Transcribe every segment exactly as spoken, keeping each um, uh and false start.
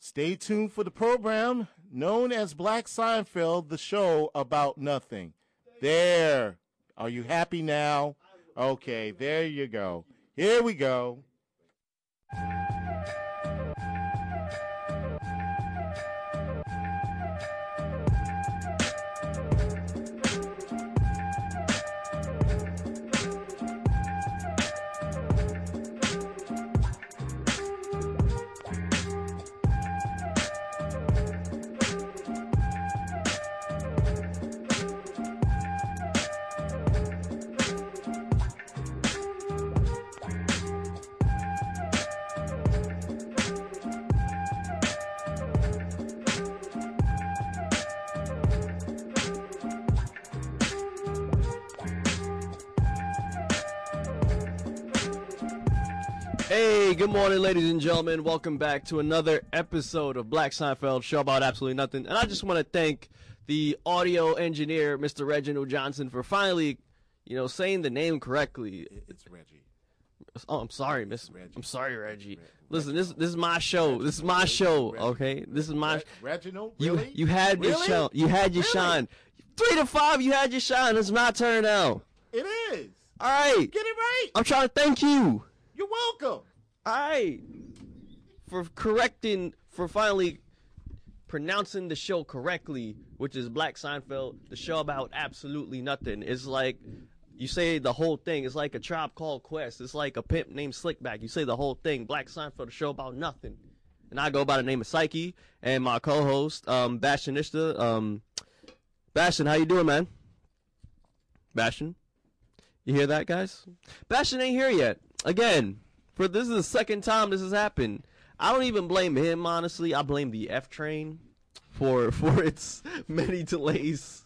Stay tuned for the program known as Black Seinfeld, the show about nothing. There. Are you happy now? Okay, there you go. Here we go. Hey, good morning, ladies and gentlemen. Welcome back to another episode of Black Seinfeld, show about absolutely nothing. And I just want to thank the audio engineer, Mister Reginald Johnson, for finally, you know, saying the name correctly. It's Reggie. Oh, I'm sorry, Miss. Reggie. I'm sorry, Reggie. Reggie. Listen, this this is my show. This is my show. Okay, this is my. Reg- Reginald, You really? you had your Really? show. You had your Really? shine. Three to five, you had your shine. It's my turn now. It is. All right. Get it right. I'm trying to thank you. You're welcome. All right, for correcting, for finally pronouncing the show correctly, which is Black Seinfeld, the show about absolutely nothing. It's like, you say the whole thing. It's like a Tribe Called Quest. It's like a pimp named Slickback. You say the whole thing. Black Seinfeld, the show about nothing. And I go by the name of Psyche, and my co-host, um, Bastion Ishta. Um, Bastion, how you doing, man? Bastion? You hear that, guys? Bastion ain't here yet. Again. For this is the second time this has happened. I don't even blame him, honestly. I blame the F train for for its many delays.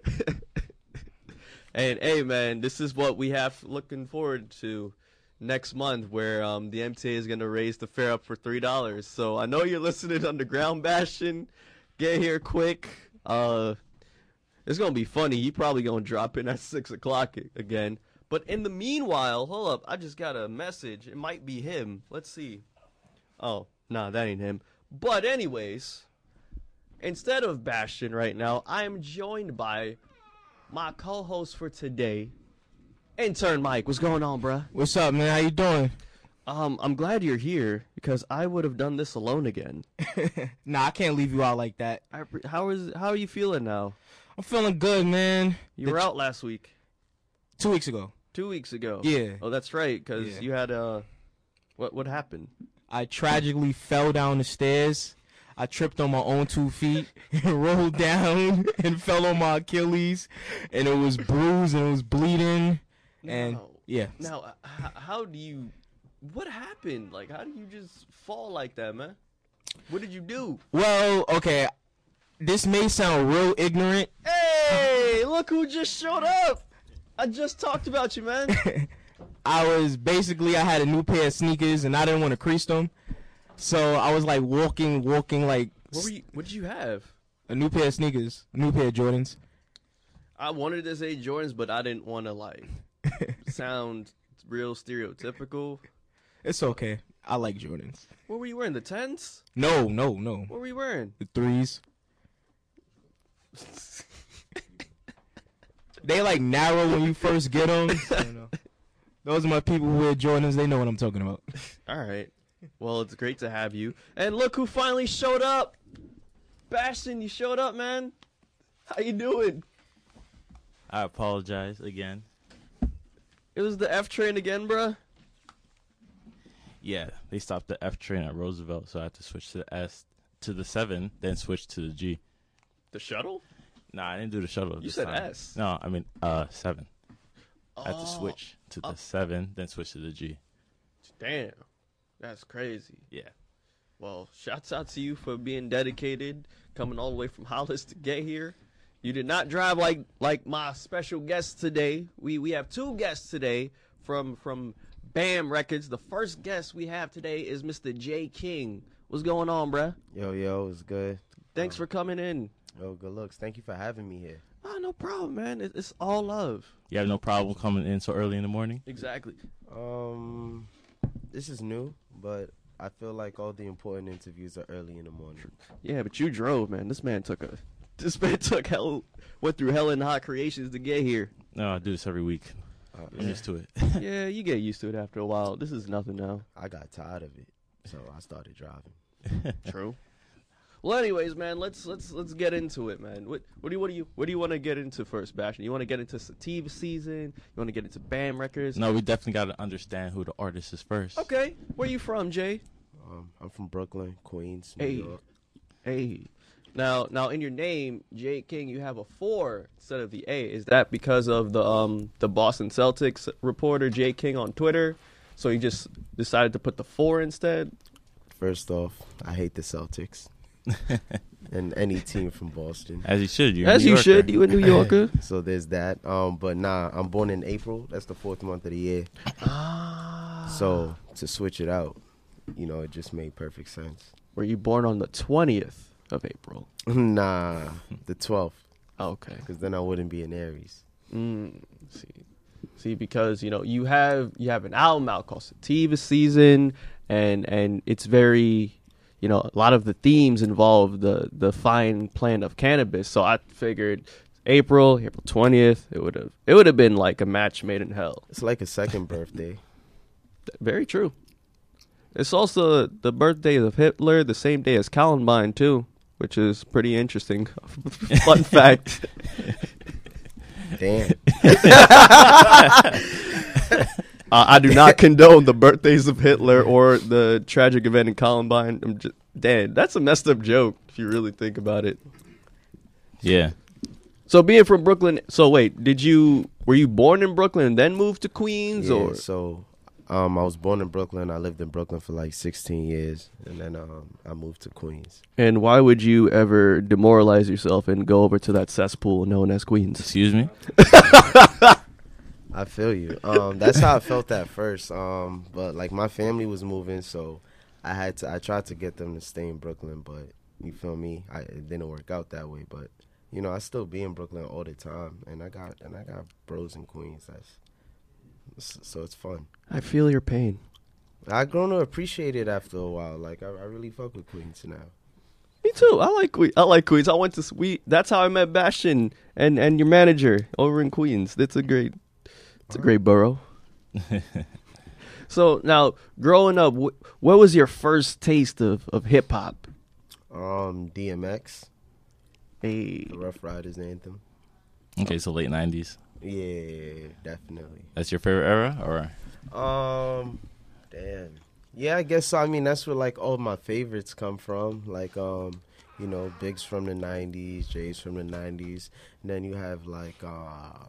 And hey, man, this is what we have looking forward to next month, where um, the M T A is gonna raise the fare up for three dollars. So I know you're listening Underground Bastion. Get here quick. Uh, it's gonna be funny. He probably gonna drop in at six o'clock again. But in the meanwhile, hold up, I just got a message. It might be him. Let's see. Oh, nah, that ain't him. But anyways, instead of Bastion right now, I am joined by my co-host for today, Intern Mike. What's going on, bruh? What's up, man? How you doing? Um, I'm glad you're here, because I would have done this alone again. Nah, I can't leave you out like that. I, how is how are you feeling now? I'm feeling good, man. You were out last week. Two weeks ago. Two weeks ago. Yeah. Oh, that's right, because Yeah. you had uh, what what happened? I tragically fell down the stairs. I tripped on my own two feet and rolled down and fell on my Achilles, and it was bruised and it was bleeding. And No. yeah, Now, uh, h- how do you? What happened? Like, how do you just fall like that, man? What did you do? well, okay. This may sound real ignorant. Hey, look who just showed up! I just talked about you, man. I was basically, I had a new pair of sneakers and I didn't want to crease them. So I was like walking, walking like What were you? What did you have? a new pair of sneakers, a new pair of Jordans. I wanted to say Jordans, but I didn't want to like sound real stereotypical. It's okay. I like Jordans. What were you wearing? The tens? No, no, no. What were you wearing? The threes. They like narrow when you first get them. I don't know. Those are my people who wear Jordans. They know what I'm talking about. All right. Well, it's great to have you. And look who finally showed up. Bastion, you showed up, man. How you doing? I apologize again. It was the F train again, bruh. Yeah, they stopped the F train at Roosevelt, so I had to switch to the S, to the seven, then switch to the G. The shuttle? Nah, I didn't do the shuttle. You this said time. S. No, I mean uh seven. I had to Oh, switch to the oh. seven, then switch to the G. Damn. That's crazy. Yeah. Well, shouts out to you for being dedicated, coming all the way from Hollis to get here. You did not drive like like my special guest today. We we have two guests today from from BAM Records. The first guest we have today is Mister Jay King. What's going on, bruh? Yo, yo, it's good. Thanks for coming in. Yo, good looks. Thank you for having me here. Oh, no problem, man. It, it's all love. You have no problem coming in so early in the morning? Exactly. Um, this is new, but I feel like all the important interviews are early in the morning. Yeah, but you drove, man. This man took a. This man took hell. Went through hell and high creations to get here. No, I do this every week. Uh, I'm used to it. Yeah, you get used to it after a while. This is nothing now. I got tired of it, so I started driving. True. Well, anyways, man, let's let's let's get into it, man. What what do you what do you what do you want to get into first, Bastion? You want to get into sativa season? You want to get into BAM records? No, we definitely got to understand who the artist is first. Okay, where you from, Jay? Um, I'm from Brooklyn, Queens, New Hey. York. Hey. Now, now in your name, Jay King, you have a four instead of the A. Is that because of the um the Boston Celtics reporter Jay King on Twitter? So you just decided to put the four instead? First off, I hate the Celtics and any team from Boston. As you should. You're a As New you Yorker. should. You a New Yorker? So there's that. Um, but nah, I'm born in April. That's the fourth month of the year. Ah. So to switch it out, you know, it just made perfect sense. Were you born on the twentieth of April? Nah, the twelfth, Okay. because then I wouldn't be in Aries. Mm, see, see, because you know you have you have an album out called Sativa Season, and and it's very, you know, a lot of the themes involve the the fine plant of cannabis. So I figured April, April twentieth, it would have it would have been like a match made in hell. It's like a second birthday. Very true. It's also the birthday of Hitler, the same day as Columbine too, which is pretty interesting. Fun fact. Damn. Uh, I do not condone the birthdays of Hitler or the tragic event in Columbine. I'm just, damn, that's a messed up joke if you really think about it. Yeah. So being from Brooklyn, so wait, did you were you born in Brooklyn and then moved to Queens, Yeah, or so um, I was born in Brooklyn. I lived in Brooklyn for like sixteen years, and then um, I moved to Queens. and why would you ever demoralize yourself and go over to that cesspool known as Queens? Excuse me? I feel you. Um, that's how I felt at first. Um, but like my family was moving, so I had to. I tried to get them to stay in Brooklyn, but you feel me? I, it didn't work out that way. But you know, I still be in Brooklyn all the time, and I got and I got bros in Queens. That's so it's fun. I feel your pain. I grown to appreciate it after a while. Like I, I really fuck with Queens now. Me too. I like Queens. I like Queens. I went to we. That's how I met Bastion and and your manager over in Queens. That's a great. It's a great borough. So now, growing up, wh- what was your first taste of, of hip hop? Um, D M X, Hey, the Rough Riders anthem. Okay, so late nineties. Yeah, definitely. That's your favorite era? Or Um, damn. Yeah, I guess so. I mean, that's where like all my favorites come from. Like, um, you know, Biggs from the nineties, Jay's from the nineties, and then you have like, uh,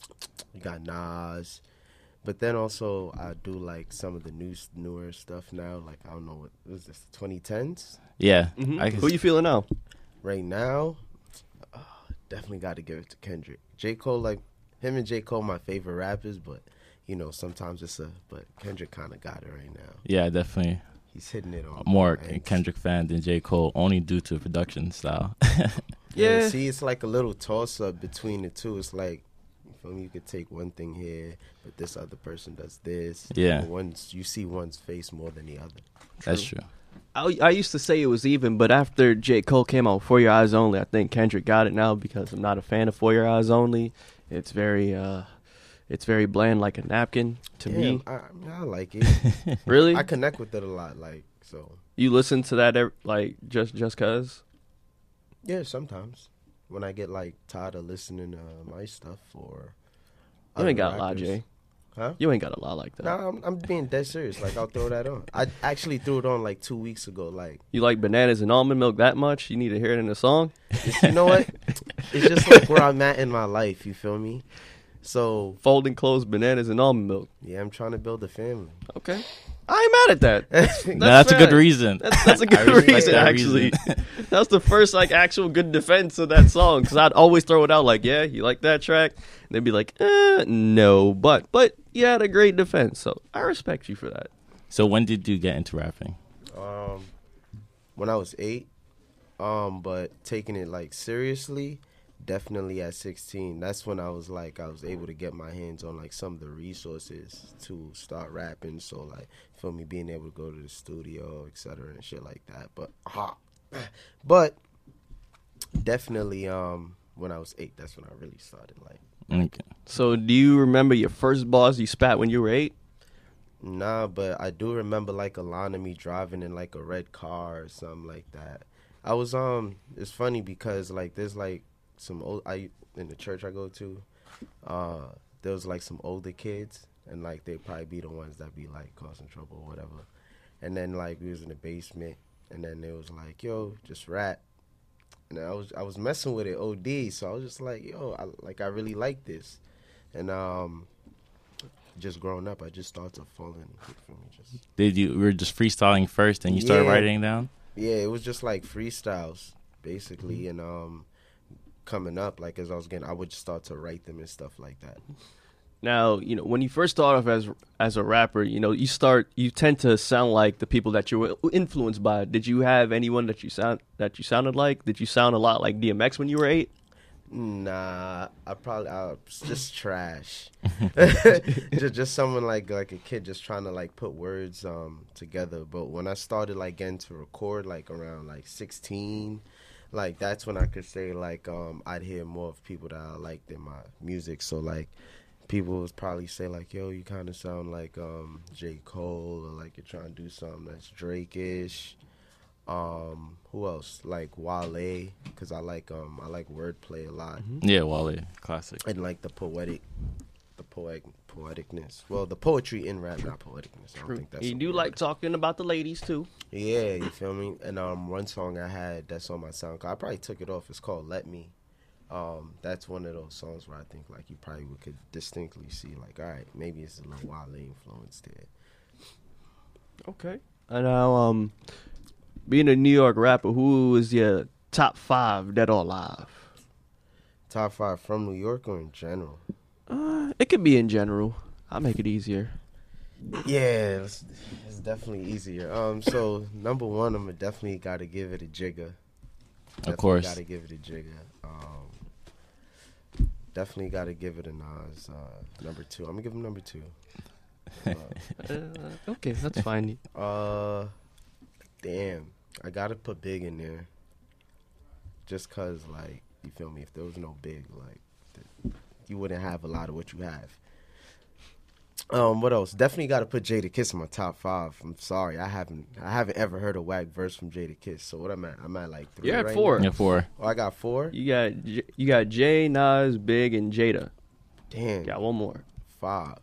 you got Nas, but then also I do like some of the new newer stuff now. Like I don't know what, what is this, twenty tens? yeah. Mhm. I can Who you feeling now? Right now, uh, definitely got to give it to Kendrick. J. Cole, like him and J. Cole, my favorite rappers, but you know sometimes it's a but Kendrick kind of got it right now. Yeah, definitely He's hitting it on more all ends. Kendrick fan than J. Cole, only due to production style. Yeah. Yeah. See, it's like a little toss up between the two. It's like, you feel me? You could take one thing here, but this other person does this. Yeah. And one's you see one's face more than the other. That's true. I, I used to say it was even, but after J. Cole came out with For Your Eyes Only, I think Kendrick got it now because I'm not a fan of For Your Eyes Only. It's very, uh, it's very bland, like a napkin to Yeah, me. I, I, mean, I like it. Really? I connect with it a lot. Like so. You listen to that, ev- like just just cause? Yeah, sometimes when I get like tired of listening to my stuff or. You ain't other got a lot, rappers. Jay. Huh? You ain't got a lot like that. No, I'm, I'm being dead serious. Like I'll throw that on. I actually threw it on like two weeks ago. Like You like bananas and almond milk that much? You need to hear it in a song? it's, you know what? It's just like where I'm at in my life. You feel me? So Folding clothes, bananas, and almond milk. yeah, I'm trying to build a family. Okay. I ain't mad at that. That's, No, that's a good fair. reason. That's, that's a I good respect reason, that actually. reason. That's the first, like, actual good defense of that song. Because I'd always throw it out like, yeah, you like that track? And they'd be like, eh, no. But, but you had a great defense. So I respect you for that. So when did you get into rapping? Um, when I was eight, um, but taking it like seriously, definitely at sixteen, that's when I was like, I was able to get my hands on like some of the resources to start rapping. So like, feel me, being able to go to the studio, et cetera, and shit like that. But, ah, but definitely, um, when I was eight, that's when I really started like. Okay. So do you remember your first bars you spat when you were eight? Nah, but I do remember like a line of me driving in like a red car or something like that. I was um, it's funny because like there's like some old I in the church I go to, uh, there was like some older kids and like they probably be the ones that be like causing trouble or whatever. And then like we was in the basement and then they was like, yo, just rap. And I was I was messing with it O D, so I was just like, yo, I, like I really like this, and um, just growing up, I just started falling. Just, Did you we were just freestyling first, and you started Yeah. writing down? yeah, it was just like freestyles basically, and um, coming up, like as I was getting, I would just start to write them and stuff like that. Now, you know, when you first start off as as a rapper, you know, you start you tend to sound like the people that you were influenced by. Did you have anyone that you sound that you sounded like? Did you sound a lot like D M X when you were eight? Nah, I probably I was just trash. just just someone like like a kid just trying to like put words um together. But when I started like getting to record like around like sixteen, like that's when I could say like um I'd hear more of people that I liked in my music. So like people would probably say like, yo, you kind of sound like um J. Cole, or like you're trying to do something that's Drake-ish. Um, who else? Like Wale, because I like um I like wordplay a lot, Yeah, Wale, classic. and like the poetic, the poetic poeticness. Well, the poetry in rap, not poeticness. I don't think that's You a do word. like talking about the ladies too. Yeah, you feel me? And um, one song I had that's on my SoundCloud, I probably took it off. It's called "Let Me." Um, that's one of those songs where I think like you probably would could distinctly see like, all right, maybe it's a little Wale influence there. Okay. And now, um, being a New York rapper, who is your top five dead or alive? Top five from New York or in general? Uh, it could be in general. I'll make it easier. Yeah, it's, it's definitely easier. Um, so number one, I'm definitely got to give it a Jigga. Of course. got to give it a Jigga. Um, definitely got to give it a Nas. Uh, number two, I'm gonna give him number two. Uh, Uh, okay, that's fine. uh, damn, I gotta put Big in there. Just cause, like, you feel me? If there was no Big, like, th- you wouldn't have a lot of what you have. Um, what else? Definitely got to put Jadakiss in my top five. I'm sorry, I haven't, I haven't ever heard a whack verse from Jadakiss. So what am I? I'm at like three You're at right four. now? Yeah, four. Oh, I got four. You got J- you got Jay, Nas, Big, and Jada. Damn, Got one more. five.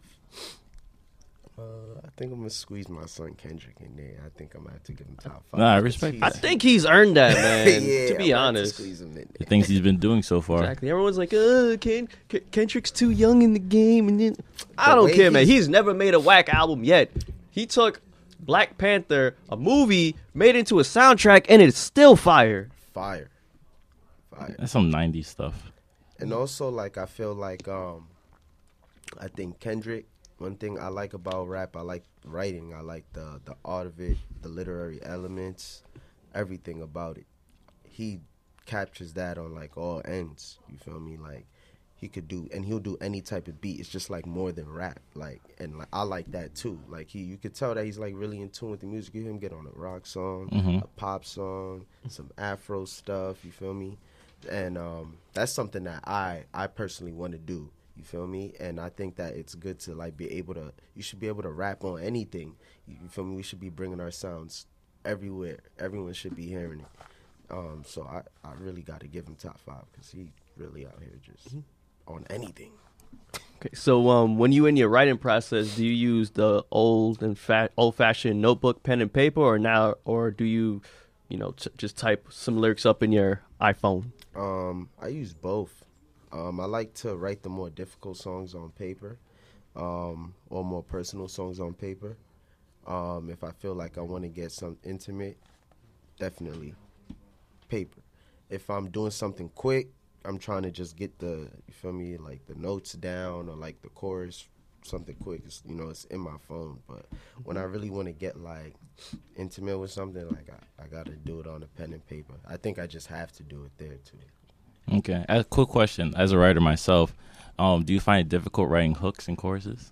Uh, I think I'm gonna squeeze my son Kendrick in there. I think I'm gonna have to give him top five. Nah, I because respect he's- I think he's earned that, man. yeah, to be I'm gonna have to honest. squeeze him in The there. things he's been doing so far. Exactly. Everyone's like, uh, Ken, Ken, Kendrick's too young in the game. And then I The don't way care, man. he's- He's never made a whack album yet. He took Black Panther, a movie, made it into a soundtrack, and it's still fire. Fire, fire. That's some nineties stuff. And also, like, I feel like, um, I think Kendrick, one thing I like about rap, I like writing. I like the, the art of it, the literary elements, everything about it. He captures that on, like, all ends. You feel me? Like, he could do, and he'll do any type of beat. It's just, like, more than rap. Like, and, like, I like that, too. Like, he, you could tell that he's, like, really in tune with the music. You hear him get on a rock song, Mhm. a pop song, some Afro stuff. You feel me? And um, that's something that I, I personally want to do. You feel me? And I think that it's good to like be able to. You should be able to rap on anything. You, you feel me? We should be bringing our sounds everywhere. Everyone should be hearing it. Um, so I, I really got to give him top five because he really out here just on anything. Okay, so um, when you in your writing process, do you use the old and fa- old-fashioned notebook, pen and paper, or now, or do you, you know, t- just type some lyrics up in your iPhone? Um, I use both. Um, I like to write the more difficult songs on paper, um, or more personal songs on paper. Um, if I feel like I want to get some intimate, definitely paper. If I'm doing something quick, I'm trying to just get the, you feel me, like the notes down or like the chorus, something quick. It's, you know, it's in my phone. But when I really want to get like intimate with something, like I, I got to do it on a pen and paper. I think I just have to do it there too. Okay. A quick question. As a writer myself, um, do you find it difficult writing hooks and choruses?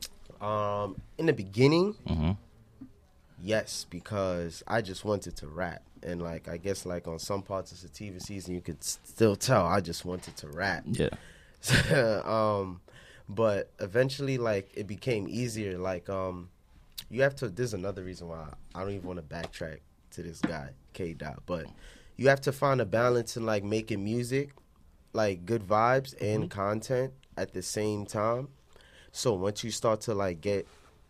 Um, in the beginning, Mm-hmm. yes, because I just wanted to rap. And, like, I guess, like, on some parts of Sativa Season, you could s- still tell I just wanted to rap. Yeah. um, but eventually, like, it became easier. Like, um, you have to, this is another reason why I don't even want to backtrack to this guy, K. Dot. But you have to find a balance in, like, making music, like, good vibes and Mm-hmm. content at the same time. So once you start to, like, get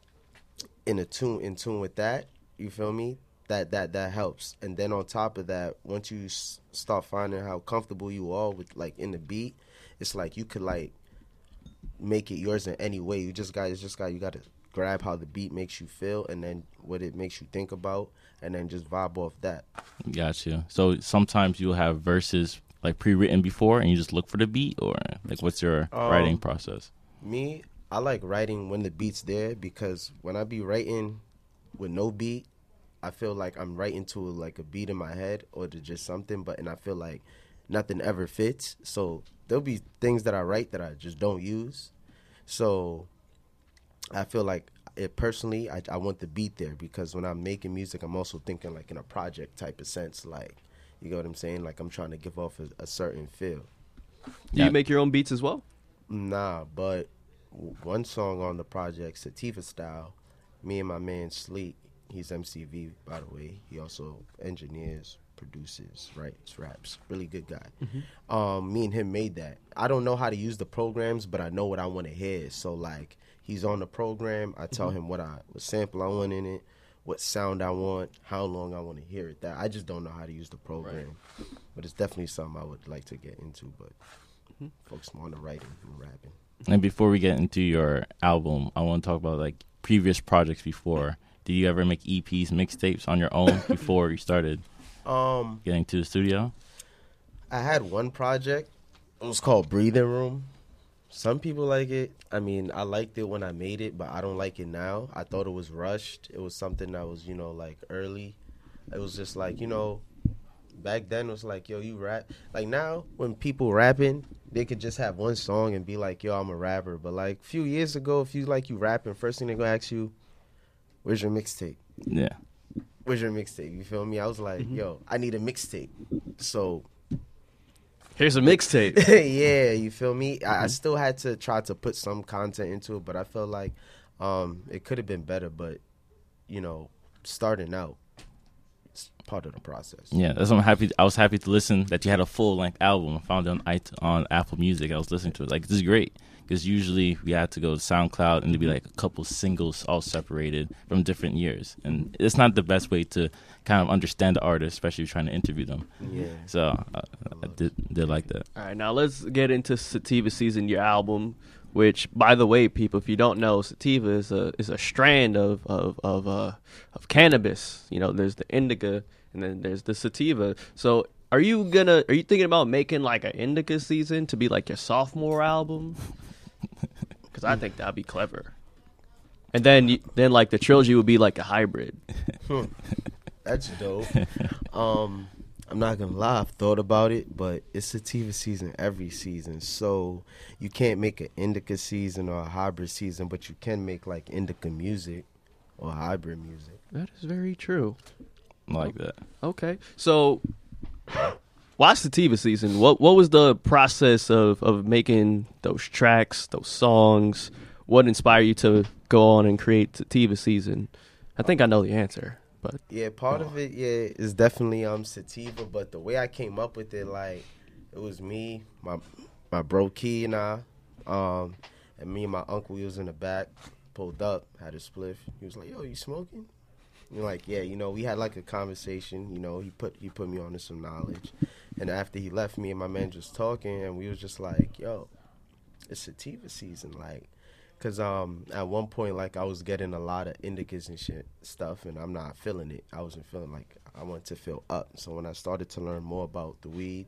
in a tune, in tune with that, you feel me? That, that that helps. And then on top of that, once you s- start finding how comfortable you are with, like, in the beat, it's like you could, like, make it yours in any way. You just got, it's just got, you got to grab how the beat makes you feel, and then what it makes you think about, and then just vibe off that. Gotcha. So sometimes you'll have verses like pre-written before, and you just look for the beat, or like what's your writing Um, process? Me, I like writing when the beat's there, because when I be writing with no beat, I feel like I'm writing to like a beat in my head or to just something, but and I feel like nothing ever fits. So there'll be things that I write that I just don't use. So I feel like it personally, I, I want the beat there, because when I'm making music, I'm also thinking like in a project type of sense. Like, you get what I'm saying? Like, I'm trying to give off a, a certain feel. Do Yeah. you make your own beats as well? Nah, but w- one song on the project, Sativa Style, me and my man Sleek, he's M C V, by the way. He also engineers, produces, writes, raps. Really good guy. Um, me and him made that. I don't know how to use the programs, but I know what I want to hear. So, like, he's on the program. I tell him what I, what sample I want in it, what sound I want, how long I want to hear it. That I just don't know how to use the program. But it's definitely something I would like to get into, but focus more on the writing and rapping. And before we get into your album, I want to talk about like previous projects before. Did you ever make E Ps, mixtapes on your own before you started Um, getting to the studio? I had one project. It was called Breathing Room. Some people like it. I mean, I liked it when I made it, but I don't like it now. I thought it was rushed. It was something that was, you know, like early. It was just like, you know, back then it was like, yo, you rap. Like now, when people rapping, they could just have one song and be like, yo, I'm a rapper. But like a few years ago, if you like you rapping, first thing they're gonna ask you, where's your mixtape? Yeah. Where's your mixtape? You feel me? I was like, yo, I need a mixtape. So Here's a mixtape. yeah, you feel me? I, I still had to try to put some content into it, but I felt like um, it could have been better. But you know, starting out, it's part of the process. Yeah, that's why I'm happy. I was happy to listen that you had a full length album. I found it on it on Apple Music. I was listening to it. Like, this is great, because usually we had to go to SoundCloud and it'd be like a couple singles all separated from different years, and it's not the best way to kind of understand the artist, especially trying to interview them. Yeah. So uh, I did, did like that. All right, now let's get into Sativa Season, your album. Which, by the way, people, if you don't know, sativa is a is a strand of of of uh, of cannabis. You know, there's the indica and then there's the sativa. So, are you gonna are you thinking about making like an indica season to be like your sophomore album? Because I think that'd be clever. And then you, then like the trilogy would be like a hybrid. That's dope. um, I'm not gonna lie, I've thought about it, but it's sativa season every season, so you can't make an indica season or a hybrid season, but you can make like indica music or hybrid music. That is very true. I like that. Okay, so why Sativa Season? What what was the process of, of making those tracks, those songs? What inspired you to go on and create Sativa Season? I think I know the answer, but Yeah, part of it, yeah, is definitely um sativa, but the way I came up with it, like, it was me, my my bro Key and I, um, and me and my uncle. We was in the back, pulled up, had a spliff. He was like, "Yo, you smoking?" You're like, yeah, you know, we had like a conversation. You know, he put he put me on to some knowledge, and after he left, me and my man just talking, and we was just like, yo, it's sativa season, like. Cause um at one point, like, I was getting a lot of indicas and shit stuff, and I'm not feeling it. I wasn't feeling like I wanted to feel up. So when I started to learn more about the weed,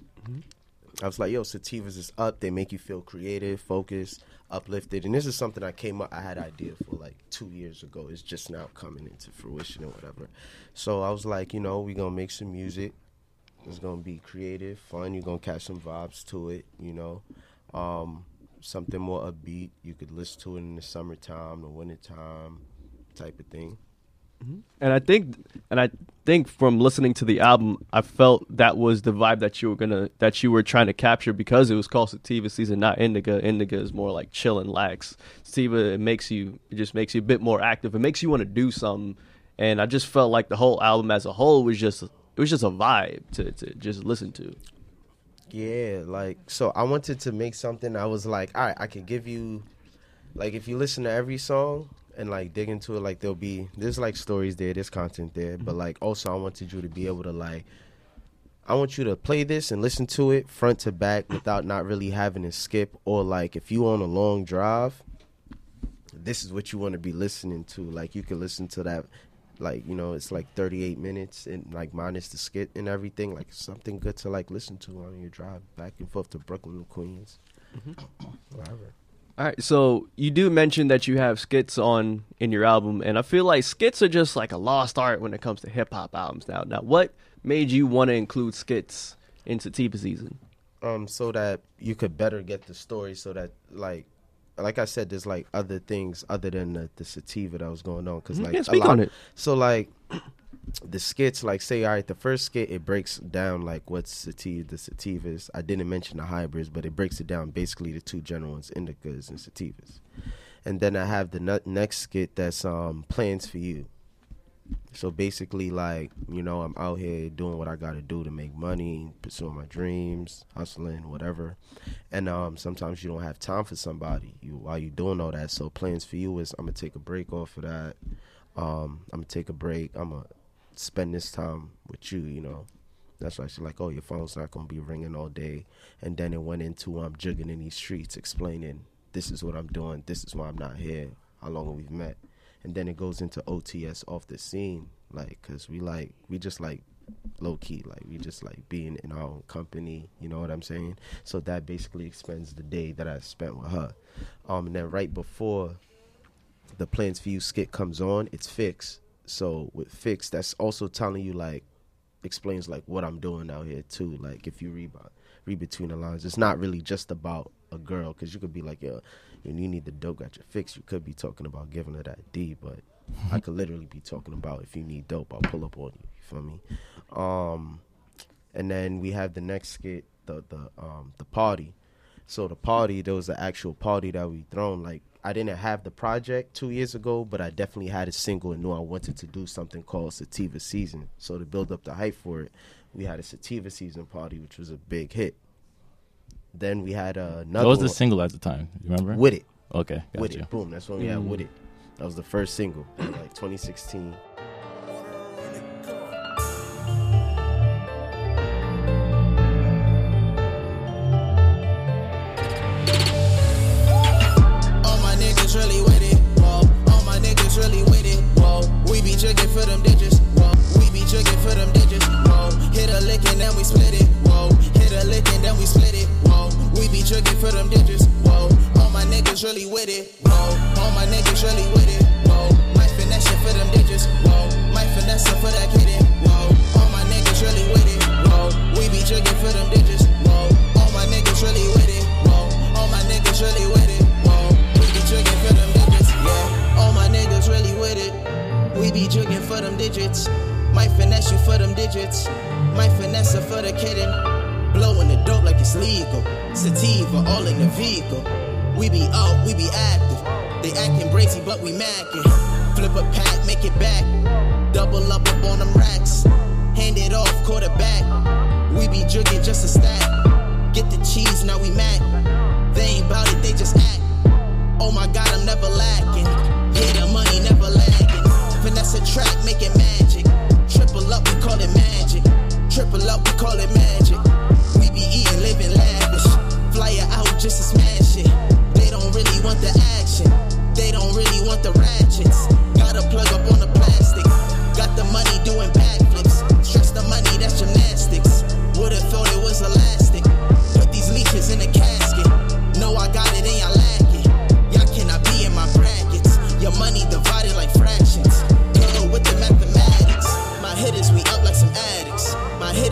I was like, yo, sativas is up. They make you feel creative, focused, uplifted. And this is something I came up, I had idea for like two years ago. It's just now coming into fruition or whatever. So I was like, you know, we gonna make some music, It's gonna be creative, fun. You're gonna catch some vibes to it, you know. Um, something more upbeat. You could listen to it in the summertime, the wintertime, type of thing. And I think, and I think from listening to the album, I felt that was the vibe that you were gonna, that you were trying to capture, because it was called Sativa Season, not Indica. Indica is more like chill and lax. Sativa, it makes you, it just makes you a bit more active. It makes you want to do something. And I just felt like the whole album as a whole was just, it was just a vibe to, to just listen to. Yeah, like, so I wanted to make something. I was like, all right, I could give you, like, if you listen to every song and like dig into it, like there'll be, there's like stories there, there's content there, but like also I wanted you to be able to like, I want you to play this and listen to it front to back without not really having to skip, or like if you on a long drive, this is what you want to be listening to. Like you can listen to that, like, you know, it's like thirty-eight minutes and like minus the skit and everything, like something good to like listen to on your drive back and forth to Brooklyn and Queens. Mm-hmm. Whatever. All right, so you do mention that you have skits on in your album, and I feel like skits are just like a lost art when it comes to hip-hop albums now. Now, what made you want to include skits in Sativa Season? Um, so that you could better get the story, so that, like, like I said, there's, like, other things other than the, the sativa that was going on. Cause, like, yeah, speak a lot, on it. So, like, the skits, like, say, all right, the first skit, it breaks down, like, what's sativa, the sativas. I didn't mention the hybrids, but it breaks it down basically the two general ones, indicas and sativas. And then I have the ne- next skit that's um, plans for you. So basically, like, you know, I'm out here doing what I got to do to make money, pursuing my dreams, hustling, whatever. And um, sometimes you don't have time for somebody you while you're doing all that. So plans for you is I'm going to take a break off of that. Um, I'm going to take a break. I'm going to spend this time with you, you know. That's why she's like, oh, your phone's not going to be ringing all day. And then it went into I'm um, jigging in these streets, explaining this is what I'm doing, this is why I'm not here, how long we've met. And then it goes into O T S, off the scene, like, because we like, we just like low-key, like, we just like being in our own company, you know what I'm saying? So that basically expands the day that I spent with her. Um, and then right before the Plans for You skit comes on, it's Fix. So with Fix, that's also telling you, like, explains, like, what I'm doing out here, too. Like, if you read, read between the lines, it's not really just about a girl, because you could be like, yo, you need the dope, got your fix. You could be talking about giving her that D, but I could literally be talking about if you need dope, I'll pull up on you. You feel me? Um, and then we have the next skit, the the um the party. So the party, there was the actual party that we thrown. Like, I didn't have the project two years ago, but I definitely had a single and knew I wanted to do something called Sativa Season. So to build up the hype for it, we had a Sativa Season party, which was a big hit. Then we had uh, another. What was the one. single at the time? You remember? With It. Okay, got With you. It. Boom. That's when we had With It. That was the first single, in like twenty sixteen. All my niggas really with it. Whoa. All my niggas really with it. Whoa. We be jigging for them digits. Whoa. We be jigging for them digits. Whoa. Hit a lick and then we split it. Whoa. Hit a lick and then we split it. Whoa. We be jigging for them digits. Whoa. All my niggas really with it. Whoa. All my niggas really with it. Whoa. My finesse for them digits. Whoa. My finesse for that kidding. Whoa. All my niggas really with it. Whoa. We be jigging for them digits. Whoa. All my niggas really with it. Whoa. All my niggas really with it. Whoa. We be jigging for them digits. Yeah. All my niggas really with it. We be jigging for them digits. My finesse you for them digits. My finesse for the kidding. Blowing the dope like it's legal. Sativa all in the vehicle. We be out, we be active. They acting brazy, but we macking. Flip a pack, make it back. Double up up on them racks. Hand it off, quarterback. We be jugging just a stack. Get the cheese, now we mac. They ain't bout it, they just act. Oh my God, I'm never lacking. Yeah, the money never lagging. Finesse a track, make it magic. Triple up, we call it magic. Triple up, we call it magic. We be eating, living lavish. Flyer out just to smash it. They don't really want the action. They don't really want the ratchets. Gotta plug up on the plastic. Got the money doing backflips. Stress the money, that's gymnastics. Would've thought it was elastic. Put these leeches in a casket. No, I got it and y'all lack it. Y'all cannot be in my brackets. Your money divided like fractions. Go with the mathematics. My hitters, we up like some addicts. My hitters, we up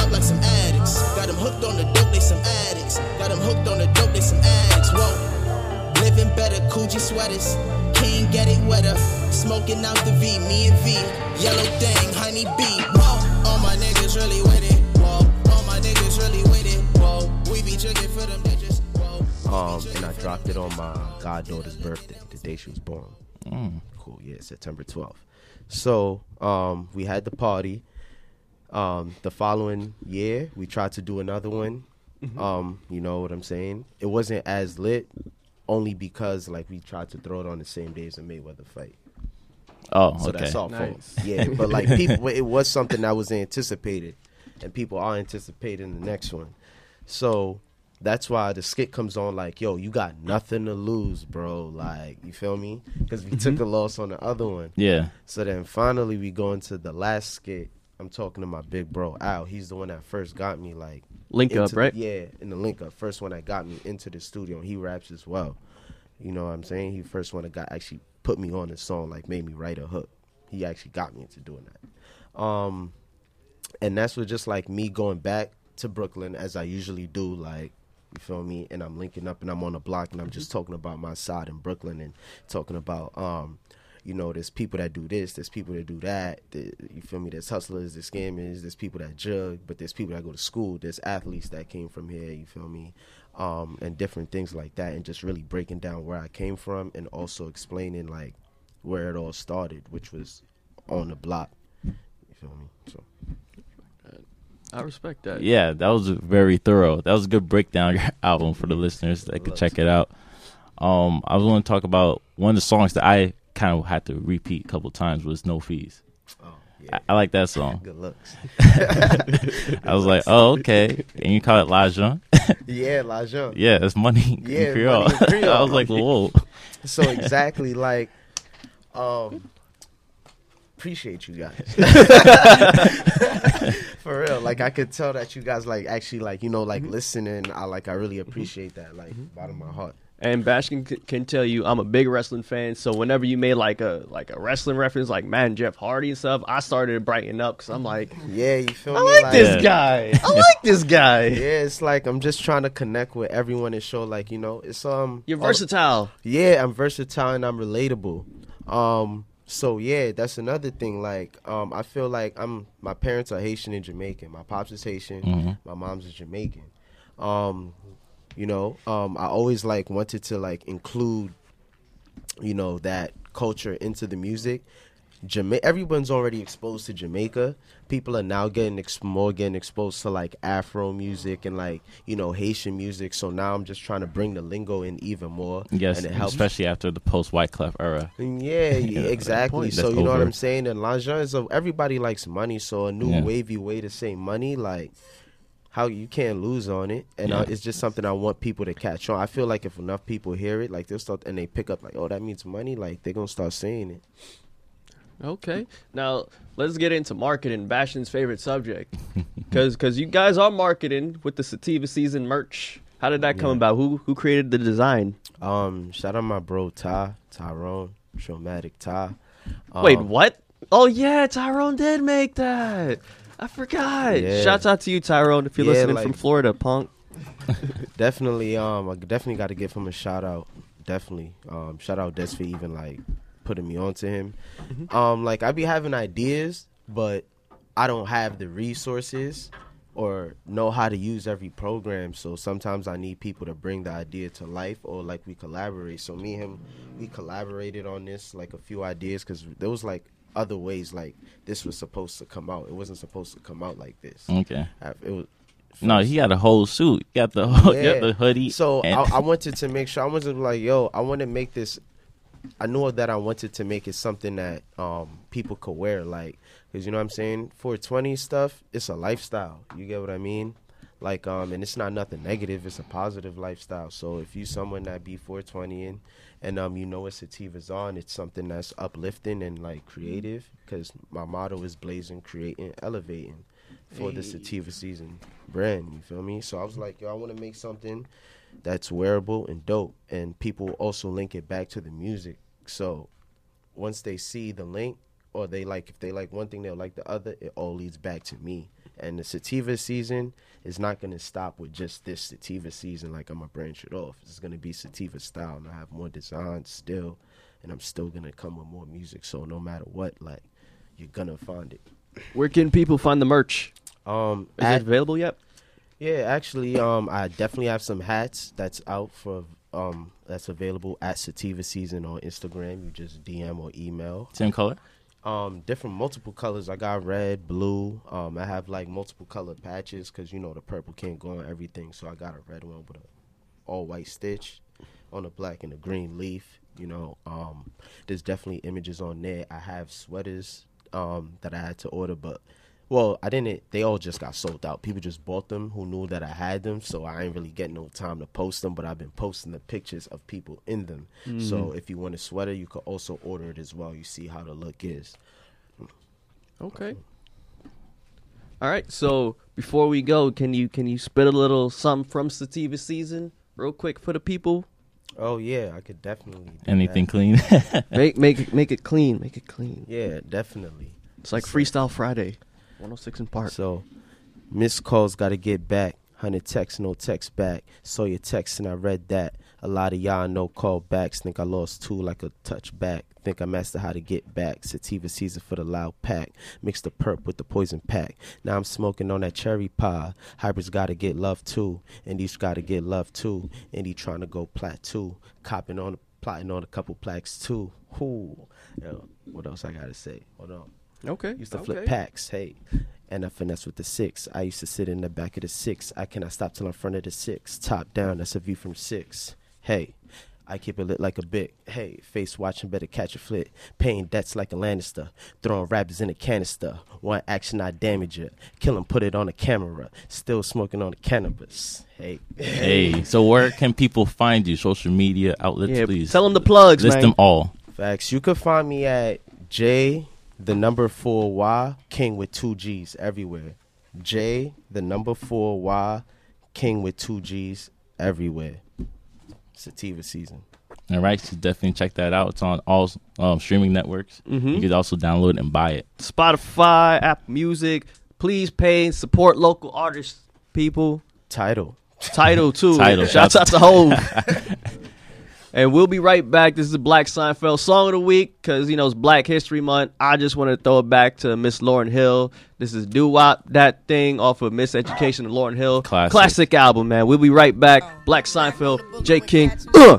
up like some addicts. Got them hooked on the dope, they some addicts. Got them hooked on the dope, they some addicts. Whoa. Living better, Coogi sweaters. Can't get it wetter. Smoking out the V, me and V. Yellow thing, honey bee. Whoa. All my niggas really with it. Whoa. All my niggas really with it. Whoa. We be checking for them digits. Whoa. Um, and I dropped it on my goddaughter's birthday, the day she was born. Mm. Cool, yeah, September twelfth. So um, we had the party. Um, the following year, we tried to do another one. Mm-hmm. Um, you know what I'm saying? It wasn't as lit, only because like we tried to throw it on the same day as a Mayweather fight. Oh, So okay. that's all Nice. fault. Yeah, but like people, it was something that was anticipated, and people are anticipating the next one. So that's why the skit comes on like, yo, you got nothing to lose, bro. Like, you feel me? Because we took a loss on the other one. Yeah. So then finally we go into the last skit. I'm talking to my big bro, Al. He's the one that first got me like Link into up, the- right? yeah, in the link up. First one that got me into the studio. He raps as well. You know what I'm saying? He first one that got actually put me on the song, like made me write a hook. He actually got me into doing that. Um, and that's what just like me going back to Brooklyn as I usually do, like, you feel me? And I'm linking up and I'm on the block and I'm just talking about my side in Brooklyn and talking about, um, you know, there's people that do this, there's people that do that. The, you feel me? There's hustlers, there's scammers, there's people that jug, but there's people that go to school, there's athletes that came from here, you feel me? Um, and different things like that, and just really breaking down where I came from and also explaining like where it all started, which was on the block. You feel me? So I respect that. Yeah, that was very thorough. That was a good breakdown of your album for the listeners that could check it out. Um, I was going to talk about one of the songs that I kind of had to repeat a couple times was No Fees. oh yeah. I, I like that song. Good looks. I was like, oh, okay. And you call it L'Argent? Yeah, L'Argent. Yeah, it's money in Yeah, Creole. money in Creole. I was like, whoa. So exactly like um appreciate you guys. For real. Like I could tell that you guys like actually like, you know, like listening. I like I really appreciate that, like bottom of my heart. And Bash can, can tell you I'm a big wrestling fan, so whenever you made like a like a wrestling reference, like man Jeff Hardy and stuff, I started to brighten up because I'm like, Yeah, you feel I me? like this Yeah. guy. I like this guy. Yeah, it's like I'm just trying to connect with everyone and show like, you know, it's um You're all- versatile. Yeah, I'm versatile and I'm relatable. Um, so yeah, that's another thing. Like, um, I feel like I'm. My parents are Haitian and Jamaican. My pops is Haitian. Mhm. My mom's is Jamaican. Um, you know, um, I always like wanted to like include, you know, that culture into the music. Jama- everyone's already exposed to Jamaica. People are now getting ex- more getting exposed to like Afro music and like, you know, Haitian music. So now I'm just trying to bring the lingo in even more. Yes, and it helps. especially after the post Wyclef era. Yeah, yeah, that exactly. point, So that's you know what over. I'm saying? And L'Argent is a, everybody likes money, so a new Yeah. wavy way to say money, like how you can't lose on it, and uh, Yeah. it's just something I want people to catch on. I feel like if enough people hear it, like they'll start and they pick up, like, oh, that means money. Like they're gonna start saying it. Okay. Now let's get into marketing, Bastion's favorite subject, because you guys are marketing with the Sativa Season merch. How did that come Yeah. about? Who who created the design? Um, shout out my bro Ty, Tyrone, Traumatic Ty. Um, Wait, what? Oh yeah, Tyrone did make that. I forgot. Yeah. Shouts out to you, Tyrone, if you're Yeah, listening like- from Florida, punk. Definitely, um, I definitely got to give him a shout out. Definitely, um, shout out Des for even like putting me onto him. Um, like I be having ideas, but I don't have the resources or know how to use every program. So sometimes I need people to bring the idea to life, or like we collaborate. So me and him, we collaborated on this, like a few ideas, because there was like other ways like this was supposed to come out. It wasn't supposed to come out like this. Okay. It was. No, he got a whole suit. He got the whole, Yeah. got the hoodie. So and- I, I wanted to make sure. I wasn't like, yo, I want to make this. I knew that I wanted to make it something that um, people could wear, like, because you know what I'm saying. four twenty stuff, it's a lifestyle. You get what I mean? Like, um, and it's not nothing negative. It's a positive lifestyle. So if you someone that be four twenty in, and um, you know what Sativa's on, it's something that's uplifting and like creative. Because my motto is blazing, creating, elevating for the Sativa Season brand. You feel me? So I was like, yo, I want to make something that's wearable and dope, and people also link it back to the music. So once they see the link, or they like, if they like one thing, they'll like the other. It all leads back to me, And the sativa season is not going to stop with just this sativa season. Like, I'm going to branch it off. It's going to be sativa style, and I have more designs still, and I'm still going to come with more music. So no matter what, like, you're going to find it. Where can people find the merch? Um, Is at- it available yet? Yeah, actually, um, I definitely have some hats that's out for um that's available at Sativa Season on Instagram. You just D M or email. Same color? Um, different multiple colors. I got red, blue. Um, I have like multiple color patches because you know the purple can't go on everything. So I got a red one with a all white stitch on a black and a green leaf. You know, um, there's definitely images on there. I have sweaters um that I had to order, but. Well, I didn't. They all just got sold out. People just bought them who knew that I had them, so I ain't really get no time to post them. But I've been posting the pictures of people in them. Mm-hmm. So if you want a sweater, you could also order it as well. You see how the look is. Okay. All right. So before we go, can you can you spit a little something from Sativa Season real quick for the people? Oh yeah, I could definitely. Do Anything that. clean? make make it make it clean. Make it clean. Yeah, definitely. It's like Freestyle Friday, one oh six in Park. So, missed calls got to get back. one hundred texts, no text back. Saw your text and I read that. A lot of y'all no call backs. Think I lost two like a touchback. Think I mastered how to get back. Sativa Season for the loud pack. Mix the perp with the poison pack. Now I'm smoking on that cherry pie. Hybrids gotta get love too. Indies gotta get love too. Indie trying to go plateau. Copping on, plotting on a couple plaques too. Ooh. Yo, what else I gotta say? Hold on. Okay. Used to flip okay. packs, hey. And I finesse with the six. I used to sit in the back of the six. I cannot stop till I'm front of the six. Top down, that's a view from six. Hey, I keep it lit like a bic. Hey, face watching, better catch a flick. Paying debts like a Lannister. Throwing rappers in a canister. One action, I damage it. Kill 'em, put it on a camera. Still smoking on the cannabis. Hey. Hey, so where can people find you? Social media outlets, Yeah, please. tell them the plugs, List man. them all. Facts. You can find me at J, the number four Y, King with two G's everywhere. J, the number four Y, King with two G's everywhere. Sativa Season. All right, so definitely check that out. It's on all um, streaming networks. Mhm. You can also download and buy it. Spotify, Apple Music. Please pay and support local artists, people. Title. Title too. Tidal. Shouts out to Hove. And we'll be right back. This is the Black Seinfeld Song of the Week because, you know, it's Black History Month. I just want to throw it back to Miss Lauryn Hill. This is Doo Wop, That Thing off of Miss Education of Lauryn Hill. Classic. Classic album, man. We'll be right back. Black Seinfeld, J. King. Uh.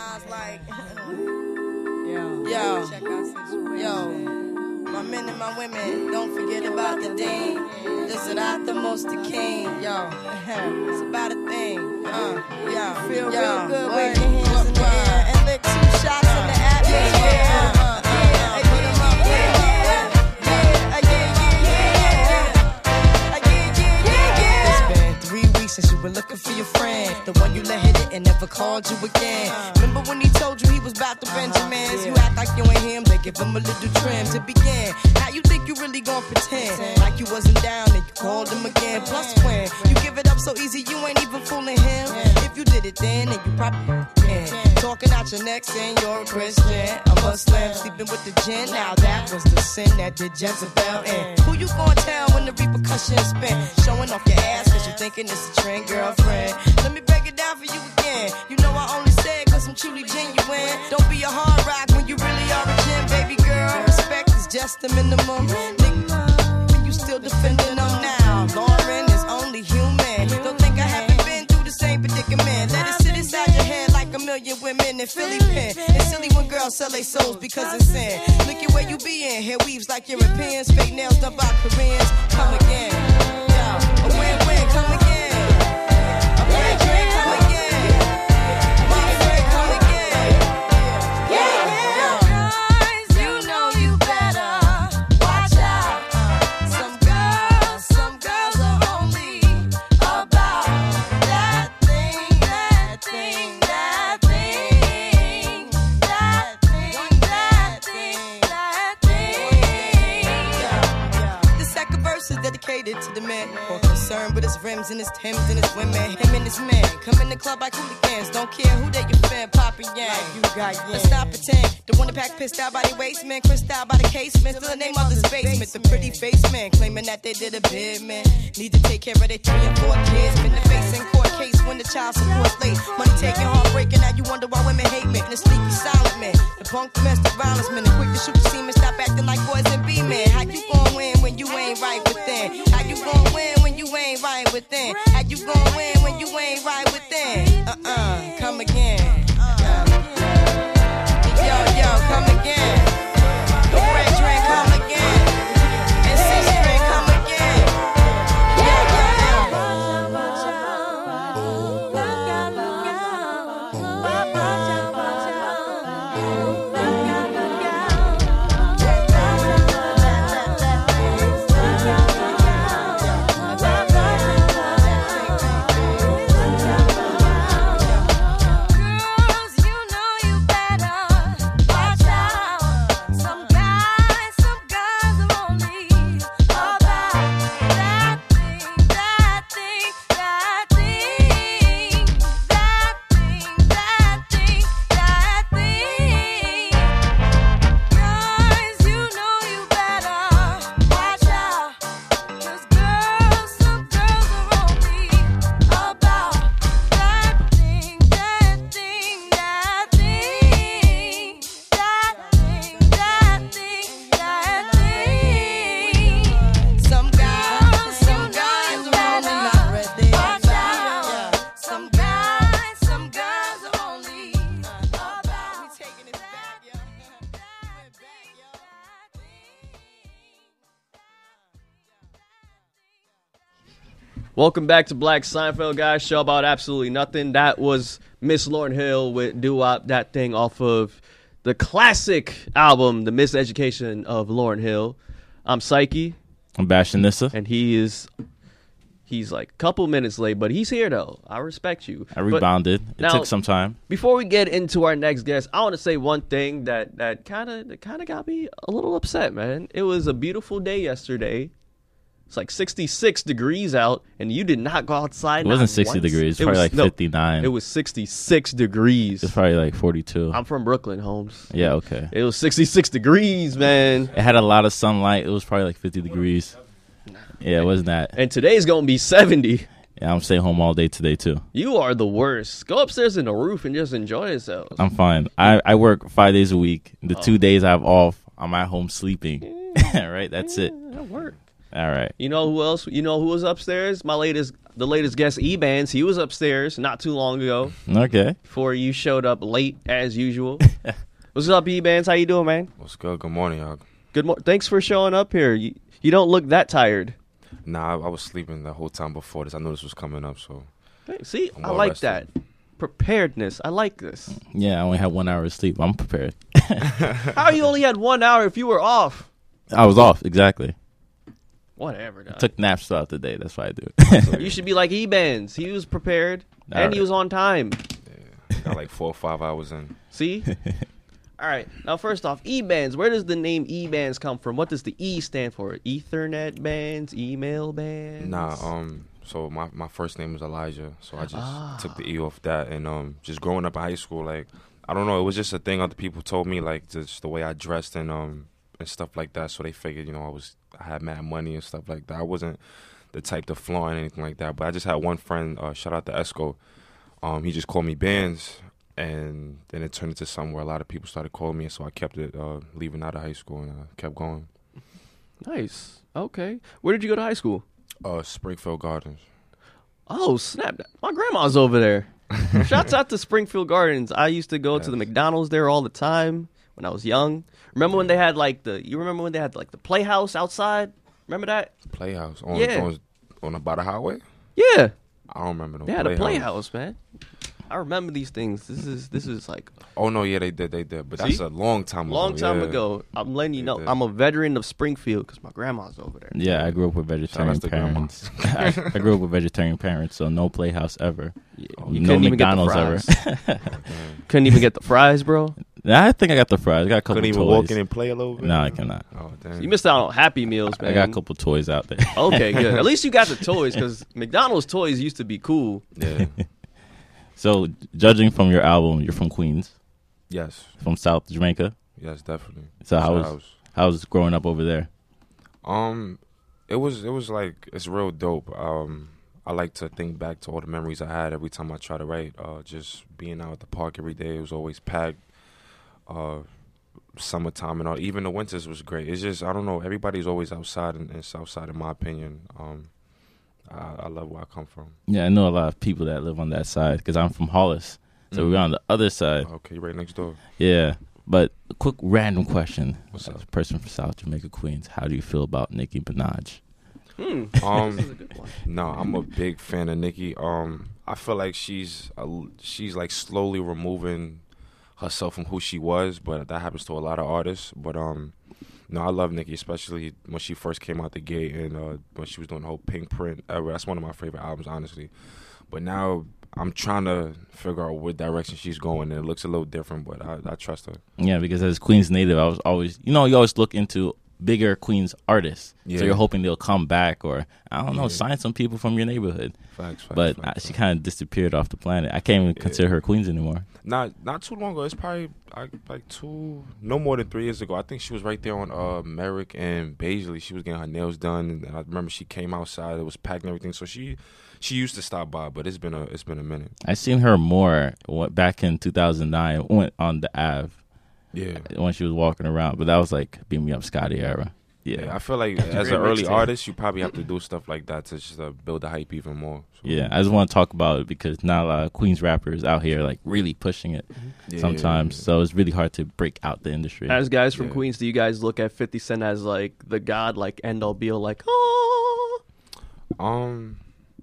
Yo, yo, my men and my women, don't forget about the dean. This is not the most the king. Yo, it's about a thing. Uh, yo, feel yo, real good. Wave your hands in the air and lick two shots in the atmosphere. Uh, uh, uh, hey, put 'em up, yeah, yeah, yeah, yeah, yeah, yeah, yeah, yeah. It's been three weeks since you were looking for your friend, the one you let hit it and never called you again. Remember when he told you he was about to Benjamins? You act like you ain't him, they give him a little trim to begin. Now you think you really gon' pretend like you wasn't down and you called him again. Plus when you give it up so easy, you ain't even fooling him. If you did it then, then you probably can. Talking out your neck saying you're a Christian, a Muslim, sleeping with the gin. Now that was the sin that did Jezebel in. Who you gon' tell when the repercussions spin? Showing off your ass cause you thinking it's a trend, girlfriend. Let me break it down for you again. You know I only say it cause I'm truly genuine. Don't be a hard rock when you really are a gem, baby girl. Respect is just the minimum. Nigga, and you still defending them now. Lauren is only human. Don't think I haven't been through the same predicament. Let it sit inside your head like a million women in Philly pen. It's silly when girls sell their souls because it's sin. Look at where you be in. Hair weaves like Europeans. Fake nails done by Koreans. Come again. Yo, a win-win. Come again. A win-win. Come again. My friend, come again. Yeah, yeah. You know you better watch out. Some girls, some girls are only about that thing, that thing, that thing, that thing, that thing, that thing. The second verse is dedicated to the men foreign with his rims and his Timbs and his women. Him and his man come in the club like hooligans. Don't care who they your fan, poppin' yang. You got yang. Let's stop pretend. The one that pack pissed out by the waist, man. Crissed out by the casement. Still the name of his basement. The pretty face man claiming that they did a bid, man. Need to take care of their three and four kids. Been the face in court case when the child support's late. Money taking, heartbreaking. Now you wonder why women hate me. And the sneaky silent man. The punk domestic violence man. The quick to shoot the semen. Stop acting like boys and be men. How you gon' win when you ain't right within? How you gon' win when you ain't right within? How you gon' win when you ain't right within? Uh-uh, come again. Uh. Yo, yo, come again. The red drink, come again. And six drink, come again. Yo, girls, you know you better watch out. Some guys, some guys are only about that thing, that thing, that thing, that thing, that thing, that thing. Guys, you know you better watch out. 'Cause girls, some girls are only about that thing, that thing, that thing, that thing, that thing, that thing. Some guys, some guys are only not ready. Watch out. Some guys, some girls are only about. We taking it back, yo. Back, yo. Welcome back to Black Seinfeld, guys. Show about absolutely nothing. That was Miss Lauryn Hill with Doo Wop, that thing off of the classic album, The Miseducation of Lauryn Hill. I'm Psyche, I'm bashing Nissa. and he is, he's like a couple minutes late, but he's here though. I respect you. I But rebounded. It now- took some time. before we get into our next guest, I want to say one thing that that kind of that kind of got me a little upset, man. It was a beautiful day yesterday. It's like sixty-six degrees out, and you did not go outside. It wasn't not sixty once. degrees. It's It probably was- like no, fifty-nine. It was sixty-six degrees. It's probably like forty-two. I'm from Brooklyn, Holmes. Yeah, okay. It was sixty-six degrees, man. It had a lot of sunlight. It was probably like fifty degrees. Yeah, it wasn't that. And today's gonna be seventy. Yeah, I'm staying home all day today too. You are the worst. Go upstairs in the roof and just enjoy yourselves. I'm fine. I, I work five days a week. The Oh. two days I have off, I'm at home sleeping. Right? That's it. That work. All right. You know who else? You know who was upstairs? My latest, the latest guest, E-Bands. He was upstairs not too long ago. Okay. Before you showed up late as usual. What's up, E-Bands? How you doing, man? What's good? Good morning, y'all. Good morning. Thanks for showing up here. You, you don't look that tired. Nah, I, I was sleeping the whole time before this. I knew this was coming up, so Hey, see, I'm I well like rested. that preparedness. I like this. Yeah, I only had one hour of sleep. I'm prepared. How you only had one hour if you were off? I was off, exactly. Whatever. Dog. Took naps throughout the day. That's why I do it. You should be like E-Bands. He was prepared All and he right. was on time. yeah, got like four or five hours in. See? All right. Now, first off, E-Bands. Where does the name E-Bands come from? What does the E stand for? Ethernet bands? Email bands? Nah, um, so my, my first name is Elijah, so I just Ah. took the E off that, and um, just growing up in high school, like I don't know, it was just a thing other people told me, like just the way I dressed and um and stuff like that, so they figured, you know, I was I had mad money and stuff like that. I wasn't the type to flaunt anything like that, but I just had one friend, uh, shout out to Esco, um, he just called me Bands. And then it turned into something where a lot of people started calling me, so I kept it uh, leaving out of high school and uh, kept going. Nice. Okay. Where did you go to high school? Uh, Springfield Gardens. Oh, snap. My grandma's over there. Shouts out to Springfield Gardens. I used to go to the Yes. McDonald's there all the time when I was young. Remember when they had like the, you remember when they had like the playhouse outside? Remember that? Playhouse on Yeah. on, on the by the highway. Yeah. I don't remember no They had a playhouse. playhouse, man. I remember these things. This is this is like Oh no, yeah, they did, they did, but See? that's a long time ago. long time yeah. ago. I'm letting you They know. did. I'm a veteran of Springfield because my grandma's over there. Yeah, I grew up with vegetarian Shout out to grandma. parents. I, I grew up with vegetarian parents, so no playhouse ever. Yeah. Oh, You no couldn't even get the McDonald's fries. Damn. Couldn't even get the fries, bro. ever. Nah, I think I got the fries. I got a couple Couldn't even toys. walk in and play a little bit. No, I cannot. Oh damn. You missed out on Happy Meals, man. I got a couple toys out there. Okay, good. At least you got the toys, because McDonald's toys used to be cool. Yeah. So, judging from your album, you're from Queens, Yes. from South Jamaica. Yes, definitely. So how Shout was outs. how was growing up over there? Um, it was it was like it's real dope. Um, I like to think back to all the memories I had every time I try to write. Uh, just being out at the park every day. It was always packed. Uh, summertime and all. Even the winters was great. It's just I don't know. Everybody's always outside in, in Southside, in my opinion. Um, I, I love where I come from. Yeah, I know a lot of people that live on that side because I'm from Hollis, so Mm. we're on the other side. Okay, right next door. Yeah, but a quick random question: What's as up? a person from South Jamaica, Queens, how do you feel about Nicki Minaj? Hmm. Um, This is a good one. No, I'm a big fan of Nicki. Um, I feel like she's a, she's like slowly removing herself from who she was, but that happens to a lot of artists. But um, no, I love Nicki, especially when she first came out the gate and uh, when she was doing the whole Pink Print era. That's one of my favorite albums, honestly. But now I'm trying to figure out what direction she's going, and it looks a little different, but I, I trust her. Yeah, because as Queens native, I was always, you know, you always look into bigger Queens artists, Yeah. so you're hoping they'll come back or I don't know, Yeah. sign some people from your neighborhood. Facts, facts. But facts, I, she facts. kind of disappeared off the planet. I can't even Yeah. consider her Queens anymore. Not not too long ago. It's probably like, like two, no more than three years ago. I think she was right there on uh, Merrick and Baisley. She was getting her nails done, and I remember she came outside. It was packed and everything. So she she used to stop by, but it's been a it's been a minute. I seen her more what, back in two thousand nine went on the Ave Yeah. when she was walking around, but that was like Beat Me Up Scotty era. Yeah, Yeah, I feel like a as great an early mixtape. artist, you probably have to do stuff like that to just uh, build the hype even more. So, yeah. I just want to talk about it because not a lot of Queens rappers out here like really pushing it yeah, sometimes. yeah. So it's really hard to break out the industry. As guys from Yeah. Queens, do you guys look at fifty Cent as like the god, like end all be all, like oh? Um,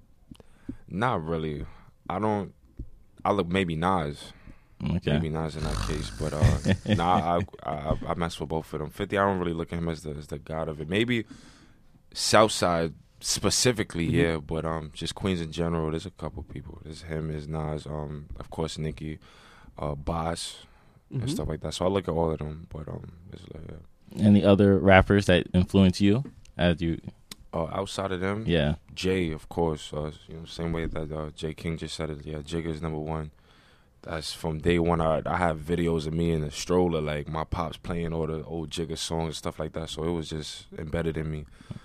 not really. I don't. I look maybe Nas. Okay. Maybe Nas in that case, but uh, nah, I, I I mess with both of them. Fifty, I don't really look at him as the as the god of it. Maybe Southside specifically, yeah, but um, just Queens in general. There's a couple people. There's him, there's Nas, um, of course Nicki, uh, Boss, and Mhm. stuff like that. So I look at all of them, but um, it's like yeah. Any other rappers that influence you as you? uh, outside of them, Yeah. Jay, of course. Uh, you know, same way that uh, Jay King just said it. Yeah, Jigga's number one. That's from day one. I I have videos of me in the stroller, like my pops playing all the old Jigga songs and stuff like that. So it was just embedded in me.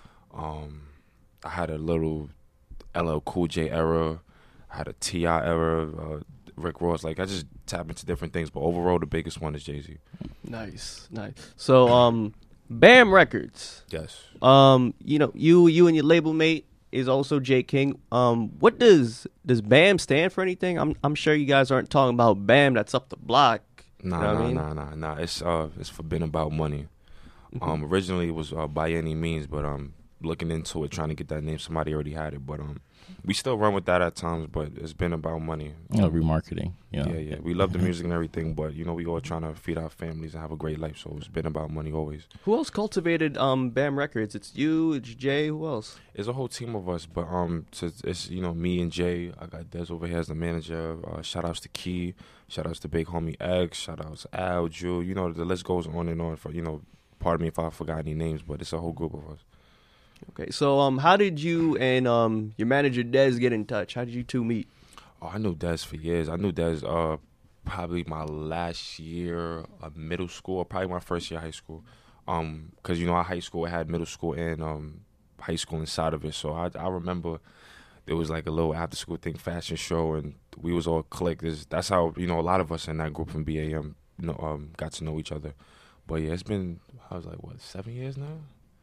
Um, I had a little L L Cool J era. I had a T I era. Uh, Rick Ross. Like I just tap into different things, but overall, the biggest one is Jay Z. Nice, nice. So um, Bam Records. Yes. Um, you know, you you and your label mate is also Jay King. Um, what does does BAM stand for anything? I'm I'm sure you guys aren't talking about BAM that's up the block. Nah, You know what I nah, mean? nah, nah, nah. It's uh, it's for been about money. Mm-hmm. Um, originally it was uh, by any means, but um, looking into it, trying to get that name, somebody already had it, but um, we still run with that at times, but it's been about money. You know, remarketing. You know. Yeah, yeah. We love the music and everything, but you know, we all trying to feed our families and have a great life, so it's been about money always. Who else cultivated um BAM Records? It's you, it's Jay. Who else? It's a whole team of us, but um, to, it's you know me and Jay. I got Des over here as the manager. Uh, shout outs to Key. Shout outs to Big Homie X. Shout outs to Al, Drew. You know the list goes on and on. For you know, pardon me if I forgot any names, but it's a whole group of us. Okay, so um, how did you and um your manager Dez get in touch? How did you two meet? Oh, I knew Des for years. I knew Des uh probably my last year of middle school, or probably my first year of high school. Um, cause you know our high school had middle school and um high school inside of it. So I I remember there was like a little after school thing, fashion show, and we was all clicked. There's- That's how you know a lot of us in that group from B A M you know, um got to know each other. But yeah, it's been I was like what seven years now.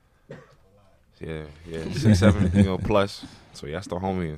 Yeah, yeah, six, seven, you know, plus. So yeah, that's the homie,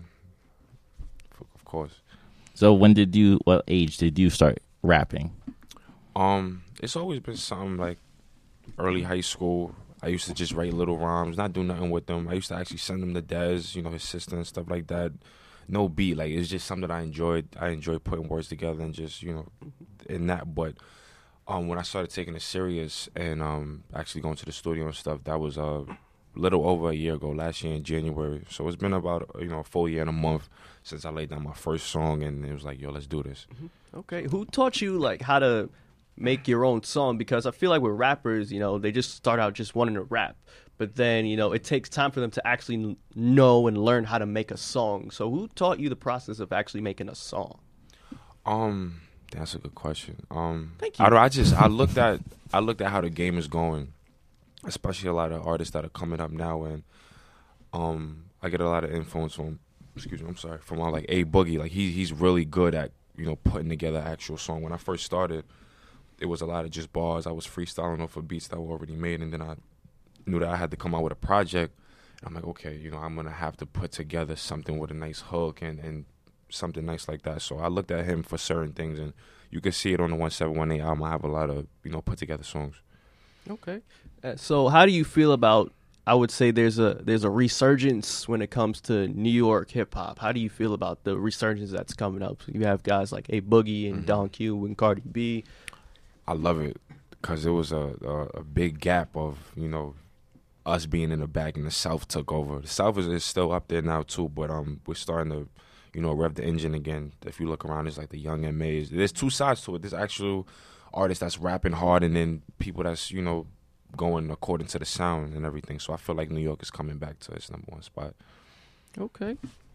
of course. So when did you? What age did you start rapping? Um, it's always been something like early high school. I used to just write little rhymes, not do nothing with them. I used to actually send them to Dez, you know, his sister and stuff like that. No beat, like it's just something that I enjoyed. I enjoyed putting words together and just you know, in that. But um, when I started taking it serious and um, actually going to the studio and stuff, that was a little over a year ago, last year in January. So it's been about you know a full year and a month since I laid down my first song, and it was like, yo, let's do this. Okay, who taught you like how to make your own song? Because I feel like with rappers, you know, they just start out just wanting to rap. But then, you know, it takes time for them to actually know and learn how to make a song. So who taught you the process of actually making a song? Um, that's a good question. Um, Thank you. I, don't- I just I looked at I looked at how the game is going, especially a lot of artists that are coming up now, and um, I get a lot of influence from, excuse me, I'm sorry, from uh, like A Boogie. Like he he's really good at, you know, putting together an actual song. When I first started, it was a lot of just bars. I was freestyling off of beats that were already made, and then I knew that I had to come out with a project. And I'm like, okay, you know, I'm gonna have to put together something with a nice hook and and something nice like that. So I looked at him for certain things, and you can see it on the one seven one eight album. I have a lot of, you know, put together songs. Okay. Uh, so how do you feel about, I would say there's a there's a resurgence when it comes to New York hip hop. How do you feel about the resurgence that's coming up? You have guys like A Boogie and Mm-hmm. Don Q and Cardi B. I love it because it was a, a a big gap of, you know, us being in the back and the South took over. The South is, is still up there now too, but um, we're starting to, you know, rev the engine again. If you look around, it's like the young M As. There's two sides to it. There's actual artists that's rapping hard, and then people that's, you know, going according to the sound and everything. So I feel like New York is coming back to its number one spot. Okay.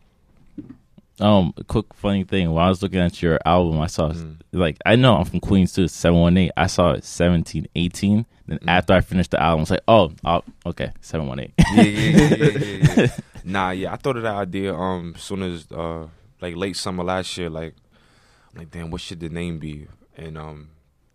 Um, a quick funny thing. While I was looking at your album, I saw Mm. like I know I'm from Queens too. seven one eight. I saw it seventeen eighteen. Then Mm. after I finished the album, I was like, oh, oh okay, seven one eight. Yeah, yeah, yeah, yeah, yeah, yeah. Nah, yeah, I thought of that idea um as soon as uh like late summer last year. Like, I'm like, damn, what should the name be? And um,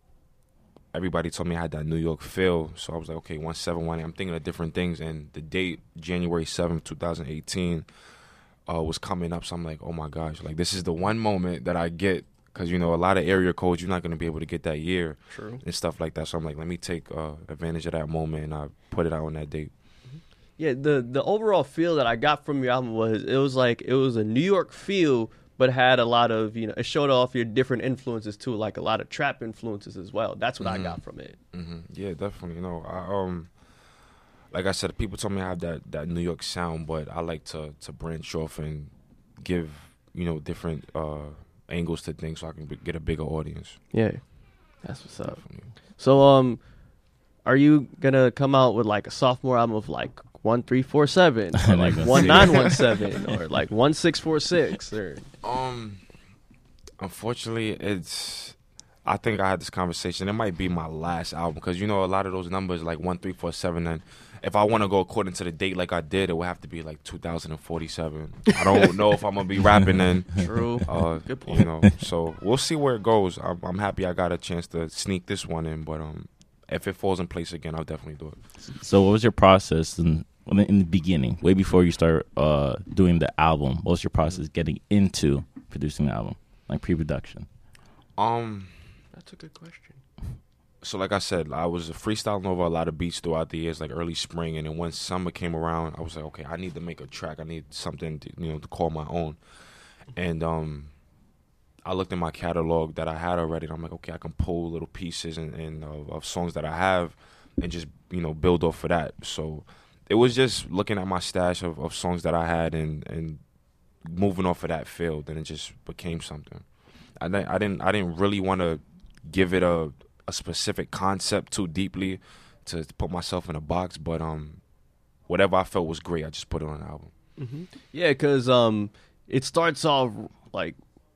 everybody told me I had that New York feel, so I was like, okay, one seven one eight. I'm thinking of different things, and the date January seventh, twenty eighteen, uh, was coming up. So I'm like, oh my gosh, like this is the one moment that I get. Because, you know, a lot of area codes, you're not going to be able to get that year. True. And stuff like that. So I'm like, let me take uh, advantage of that moment, and I put it out on that date. Yeah, the the overall feel that I got from your album was it was like it was a New York feel, but had a lot of, you know, it showed off your different influences too, like a lot of trap influences as well. That's what I got from it. hmm Yeah, definitely. You know, I, um, like I said, people told me I have that, that New York sound, but I like to, to branch off and give, you know, different uh, angles to things so I can b- get a bigger audience. Yeah, that's what's up. Definitely. So, um, are you gonna come out with like a sophomore album of like one three four seven, or like gonna one see nine one seven, or like one six four six, or Um, unfortunately, it's. I think I had this conversation. It might be my last album because, you know, a lot of those numbers like one three four seven, and if I want to go according to the date like I did, it would have to be like two thousand forty-seven. I don't know if I'm gonna be rapping then. True. Uh, Good point. You know, so we'll see where it goes. I'm, I'm happy I got a chance to sneak this one in, but um, if it falls in place again, I'll definitely do it. So what was your process in in the beginning, way before you start uh, doing the album? What was your process getting into producing the album, like pre-production? Um. That's a good question. So like I said, I was freestyling over a lot of beats throughout the years, like early spring, and then when summer came around, I was like, okay, I need to make a track. I need something to, you know, to call my own. And um, I looked at my catalog that I had already, and I'm like, okay, I can pull little pieces and, and uh, of songs that I have, and just, you know, build off of that. So it was just looking at my stash of, of songs that I had and and moving off of that field, and it just became something. I didn't I didn't I didn't really want to give it a a specific concept too deeply to, to put myself in a box, but um, whatever I felt was great, I just put it on an album. Mm-hmm. Yeah, because um, it starts off like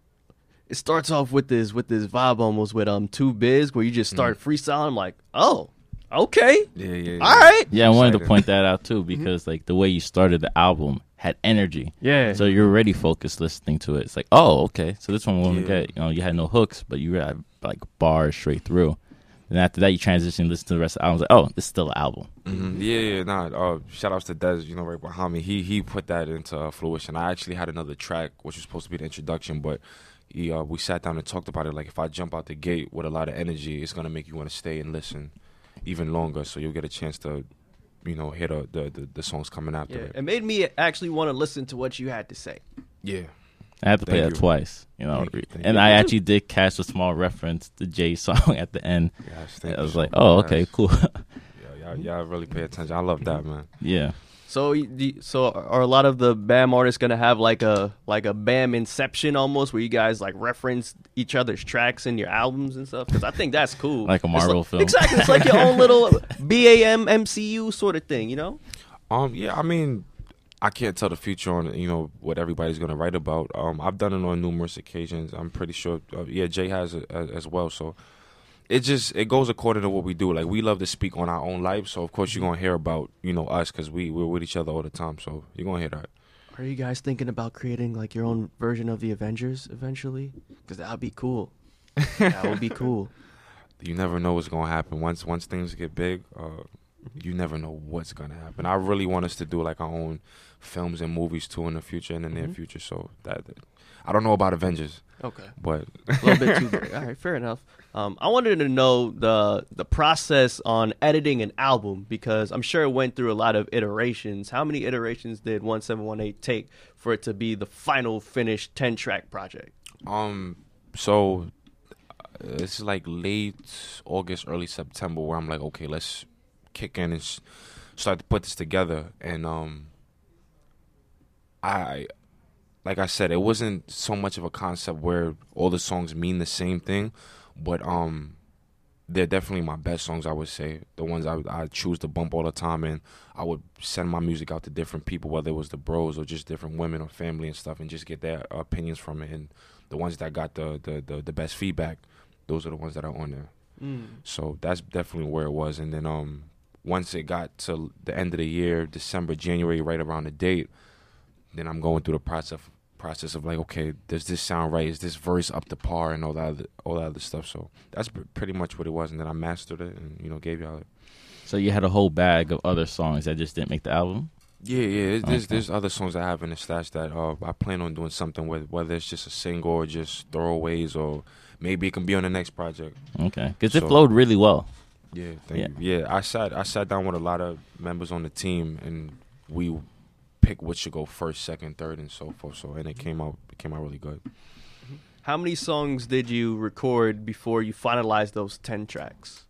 it starts off with this with this vibe almost with um Too Biz, where you just start freestyling. I'm like, oh, okay, Yeah, yeah. yeah. all right, Yeah, I wanted to Excited. point that out too because like the way you started the album had energy. yeah. So you're already focused listening to it. It's like, oh, okay. So this one won't Yeah. get, you know, you had no hooks, but you had like bars straight through. And after that, you transition, listen to the rest of the album. It's like, oh, this is still an album. hmm Yeah, yeah, nah. Uh, shout outs to Dez, you know, right behind me. He he put that into uh, fruition. I actually had another track which was supposed to be the introduction, but he uh, we sat down and talked about it. Like, if I jump out the gate with a lot of energy, it's gonna make you want to stay and listen even longer. So you'll get a chance to, you know, hear the the, the, the songs coming after Yeah, it. it made me actually want to listen to what you had to say. Yeah. I had to play Thank that you. twice, you know. Thank you, thank and you. I actually did catch a small reference to Jay's song at the end. Yes, thank I you was so like, oh, much. okay, cool. Yeah, y'all, y'all really pay attention. I love that, man. Yeah. So, you- do- so are a lot of the BAM artists gonna have like a like a BAM inception almost, where you guys like reference each other's tracks in your albums and stuff? Because I think that's cool. Like a It's Marvel like- film. Exactly, it's like your own little B A M M C U sort of thing, you know? Um, yeah, I mean, I can't tell the future on you know what everybody's gonna write about. Um, I've done it on numerous occasions. I'm pretty sure. Uh, yeah, Jay has it as, as well. So it just it goes according to what we do. Like we love to speak on our own life. So of course you're gonna hear about you know us because we we're with each other all the time. So you're gonna hear that. Are you guys thinking about creating like your own version of the Avengers eventually? Because that would be cool. That would be cool. You never know what's gonna happen once once things get big. Uh, you never know what's gonna happen. I really want us to do like our own films and movies too in the future, in the near Mhm. future. So that I don't know about Avengers, Okay. but A little bit too big. All right, fair enough. Um, I wanted to know the the process on editing an album, because I'm sure it went through a lot of iterations. How many iterations did one seven one eight take for it to be the final finished ten track project? um, so uh, it's like late August, early September where I'm like, okay, let's kick in and s- start to put this together. And um, I, like I said, it wasn't so much of a concept where all the songs mean the same thing, but um, they're definitely my best songs. I would say the ones I I choose to bump all the time, and I would send my music out to different people, whether it was the bros or just different women or family and stuff, and just get their opinions from it. And the ones that got the the the, the best feedback, those are the ones that are on there. So that's definitely where it was. And then um, once it got to the end of the year, December, January, right around the date, then I'm going through the process process of like, okay, does this sound right? Is this verse up to par and all that other, all that other stuff? So that's pr- pretty much what it was. And then I mastered it and you know gave y'all it. So you had a whole bag of other songs that just didn't make the album? Yeah, yeah. There's Okay. there's other songs I have in the stash that uh, I plan on doing something with, whether it's just a single or just throwaways, or maybe it can be on the next project. Okay. Because it So- flowed really well. Yeah, thank Yeah. you. Yeah, I sat I sat down with a lot of members on the team, and we picked what should go first, second, third, and so forth. So and it came out it came out really good. How many songs did you record before you finalized those ten tracks?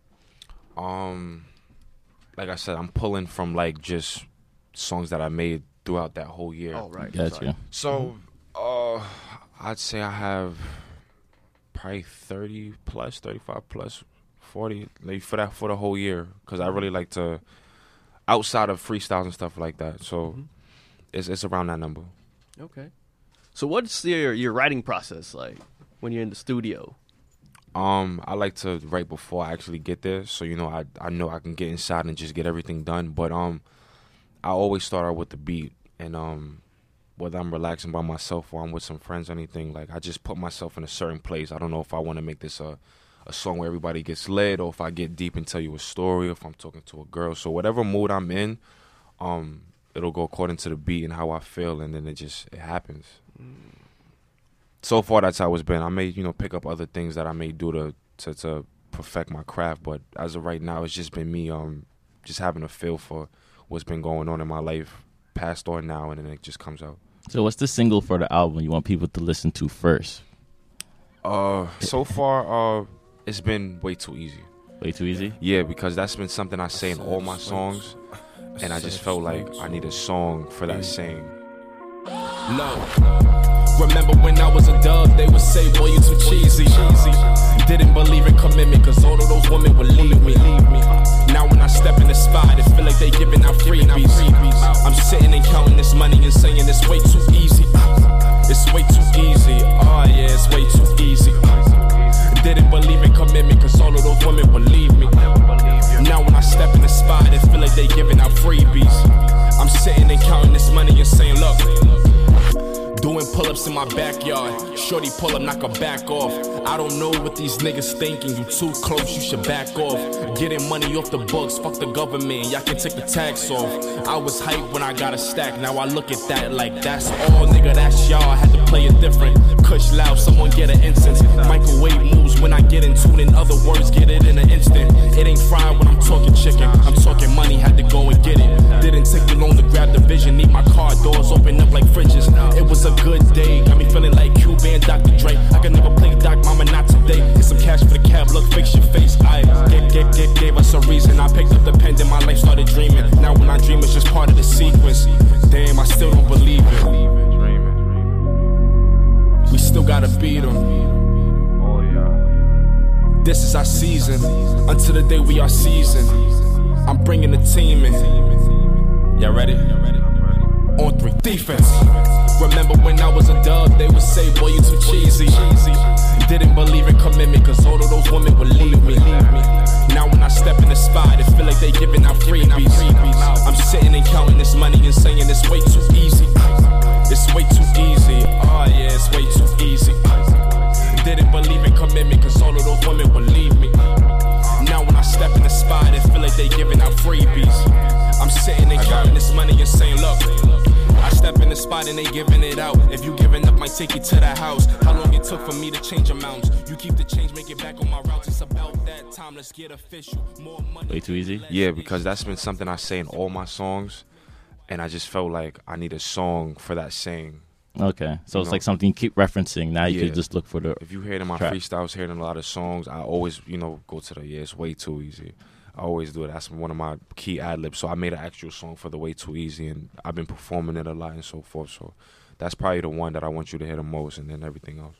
Um, like I said, I'm pulling from like just songs that I made throughout that whole year. Oh, right. Gotcha. So, uh, I'd say I have probably thirty plus, thirty-five plus, forty like for that for the whole year, because I really like to outside of freestyles and stuff like that. So Mhm. it's it's around that number. Okay. So what's your your writing process like when you're in the studio? Um, I like to write before I actually get there, so you know I I know I can get inside and just get everything done. But um, I always start out with the beat, and um, whether I'm relaxing by myself or I'm with some friends or anything, like I just put myself in a certain place. I don't know if I want to make this a a song where everybody gets lit, or if I get deep and tell you a story, or if I'm talking to a girl. So whatever mood I'm in, um, it'll go according to the beat and how I feel, and then it just it happens. So far, that's how it's been. I may, you know, pick up other things that I may do to, to to perfect my craft, but as of right now, it's just been me, um, just having a feel for what's been going on in my life, past or now, and then it just comes out. So what's the single for the album you want people to listen to first? Uh, so far, uh, it's been way too easy. Way too easy? Yeah, because that's been something I say in all my songs, and I just felt like I need a song for that saying. Low. Remember when I was a dub, they would say, boy, you too cheesy. Didn't believe in commitment, cause all of those women would leave me. Now when I step in the spot, it feel like they giving out freebies. I'm sitting and counting this money and saying it's way too easy. It's way too easy. Oh yeah, it's way too easy. Didn't believe in commitment, cause all of those women would leave me. Now when I step in the spot, it feel like they giving out freebies. I'm sitting and counting this money and saying, look, doing pull-ups in my backyard. Shorty pull up, knock her back off. I don't know what these niggas thinking. You too close, you should back off. Getting money off the books, fuck the government. Y'all can take the tax off. I was hyped when I got a stack. Now I look at that like that's all, nigga. That's y'all. I had to play it different. Kush loud, someone get an instance. Microwave moves when I get in tune. In other words, get it in an instant. It ain't fried when I'm talking chicken. I'm talking money, had to go and get it. Didn't take me long to grab the vision. Need my car doors open up like fridges. It was a good day, got me feeling like Cuban Doctor Dre. I could never play Doc Mama, not today. Get some cash for the cab, look, fix your face. I get, get, get, gave us a reason. I picked up the pen, then my life started dreaming. Now when I dream, it's just part of the sequence. feed them. Oh, yeah. This is our season, until the day we are seasoned. I'm bringing the team in. Y'all ready? On three, defense. Remember when I was a dub, they would say, boy, you too cheesy. Didn't believe in commitment, cause all of those women would leave me. Now when I step in the spot, it feel like they giving out freebies. I'm sitting and counting this money and saying it's way too easy. It's way too easy, oh yeah, it's way too easy. Didn't believe in commitment, cause all of those women would leave me. Now when I step in the spot, it feel like they giving out freebies. I'm sitting and counting this money and saying, look, I step in the spot and they giving it out. If you giving up, might take you to the house. How long it took for me to change amounts? You keep the change, make it back on my routes. It's about that time, let's get official. More money. Way too easy? Yeah, because that's been something I say in all my songs, and I just felt like I need a song for that saying. Okay, so You it's know? like something you keep referencing. Now you Yeah. can just look for the. If you hear it in my track. freestyles, hear it in a lot of songs, I always, you know, go to the, yeah, it's way too easy. I always do it. That's one of my key ad-libs. So I made an actual song for the Way Too Easy, and I've been performing it a lot and so forth. So that's probably the one that I want you to hear the most, and then everything else.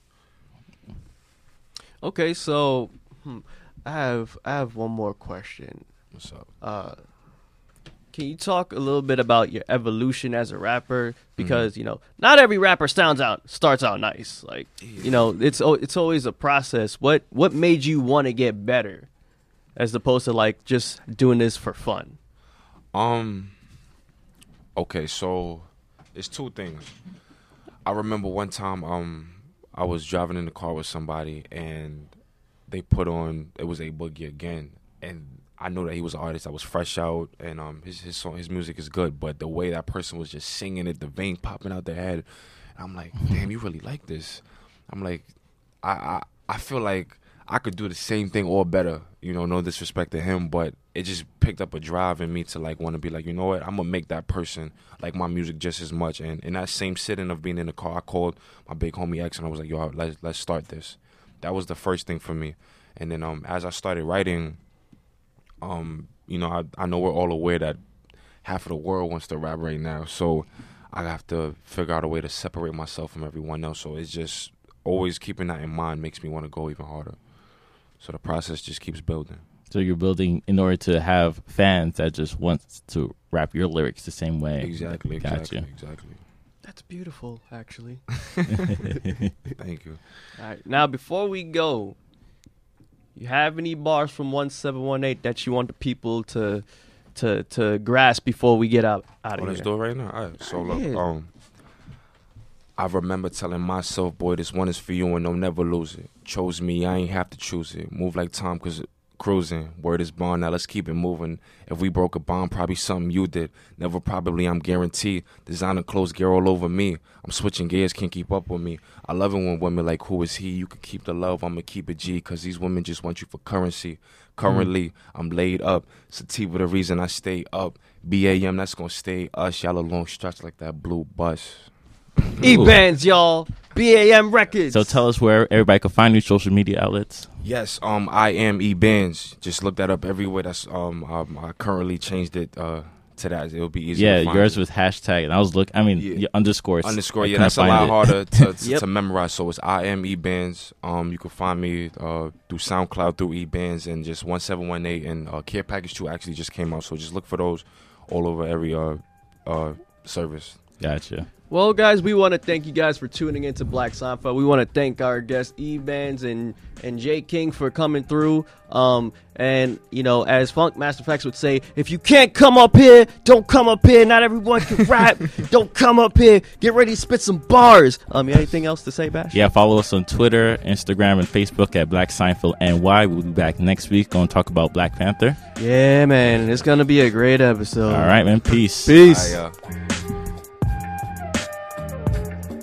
Okay, so hmm, I have I have one more question. What's up? Uh, can you talk a little bit about your evolution as a rapper? Because Mm-hmm. you know, not every rapper sounds out starts out nice. Like you know, it's al- it's always a process. What what made you want to get better, as opposed to like just doing this for fun? Um. Okay, so it's two things. I remember one time, um, I was driving in the car with somebody, and they put on it was A Boogie again, and I know that he was an artist that was fresh out, and um, his his song, his music is good, but the way that person was just singing it, the vein popping out their head, I'm like, damn, you really like this? I'm like, I I, I feel like I could do the same thing or better, you know, no disrespect to him, but it just picked up a drive in me to like want to be like, you know what, I'm gonna make that person like my music just as much. And in that same sitting of being in the car, I called my big homie X and I was like, yo, let's let's start this. That was the first thing for me. And then um, as I started writing, um, you know, I I know we're all aware that half of the world wants to rap right now, so I have to figure out a way to separate myself from everyone else. So it's just always keeping that in mind makes me want to go even harder. So the process just keeps building. So you're building in order to have fans that just want to rap your lyrics the same way. Exactly, exactly, Gotcha. exactly. That's beautiful, actually. Thank you. All right, now before we go, you have any bars from one seven one eight that you want the people to to to grasp before we get out out Oh, of let's here? do it right now. All right. So look, Yeah. um, I remember telling myself, boy, this one is for you and don't never lose it. Chose me, I ain't have to choose it. Move like Tom, cause cruising. Word is bond, now let's keep it moving. If we broke a bond, probably something you did. Never probably, I'm guaranteed. Designer clothes gear all over me. I'm switching gears, can't keep up with me. I love it when women like, who is he? You can keep the love, I'ma keep it G. Cause these women just want you for currency. Currently, I'm laid up. Sativa the reason I stay up. B A M, that's gonna stay us. Y'all a long stretch like that blue bus. E-Bands, y'all. B A M Records. So tell us where everybody can find you, social media outlets. Yes, um, I am E-Bands. Just look that up everywhere. That's um, um I currently changed it uh to that. It'll be easier. Yeah, to find yours it. was hashtag, and I was look. I mean, Yeah. your underscores. underscore. I Yeah, couldn't that's a find lot it. harder to to, Yep. to memorize. So it's I am E-Bands. Um, you can find me uh through SoundCloud through E-Bands and just one seven one eight and uh, Care Package Two actually just came out. So just look for those all over every uh uh service. Gotcha. Well, guys, we want to thank you guys for tuning into Black Seinfeld. We want to thank our guests E-Bands and and Jay King for coming through. Um, and you know, as Funk Master Flex would say, if you can't come up here, don't come up here. Not everyone can rap. Don't come up here. Get ready to spit some bars. Um, you got anything else to say, Bash? Yeah, follow us on Twitter, Instagram, and Facebook at Black Seinfeld N Y. We'll be back next week. Going to talk about Black Panther. Yeah, man. It's gonna be a great episode. All right, man. Peace. Peace. I, uh,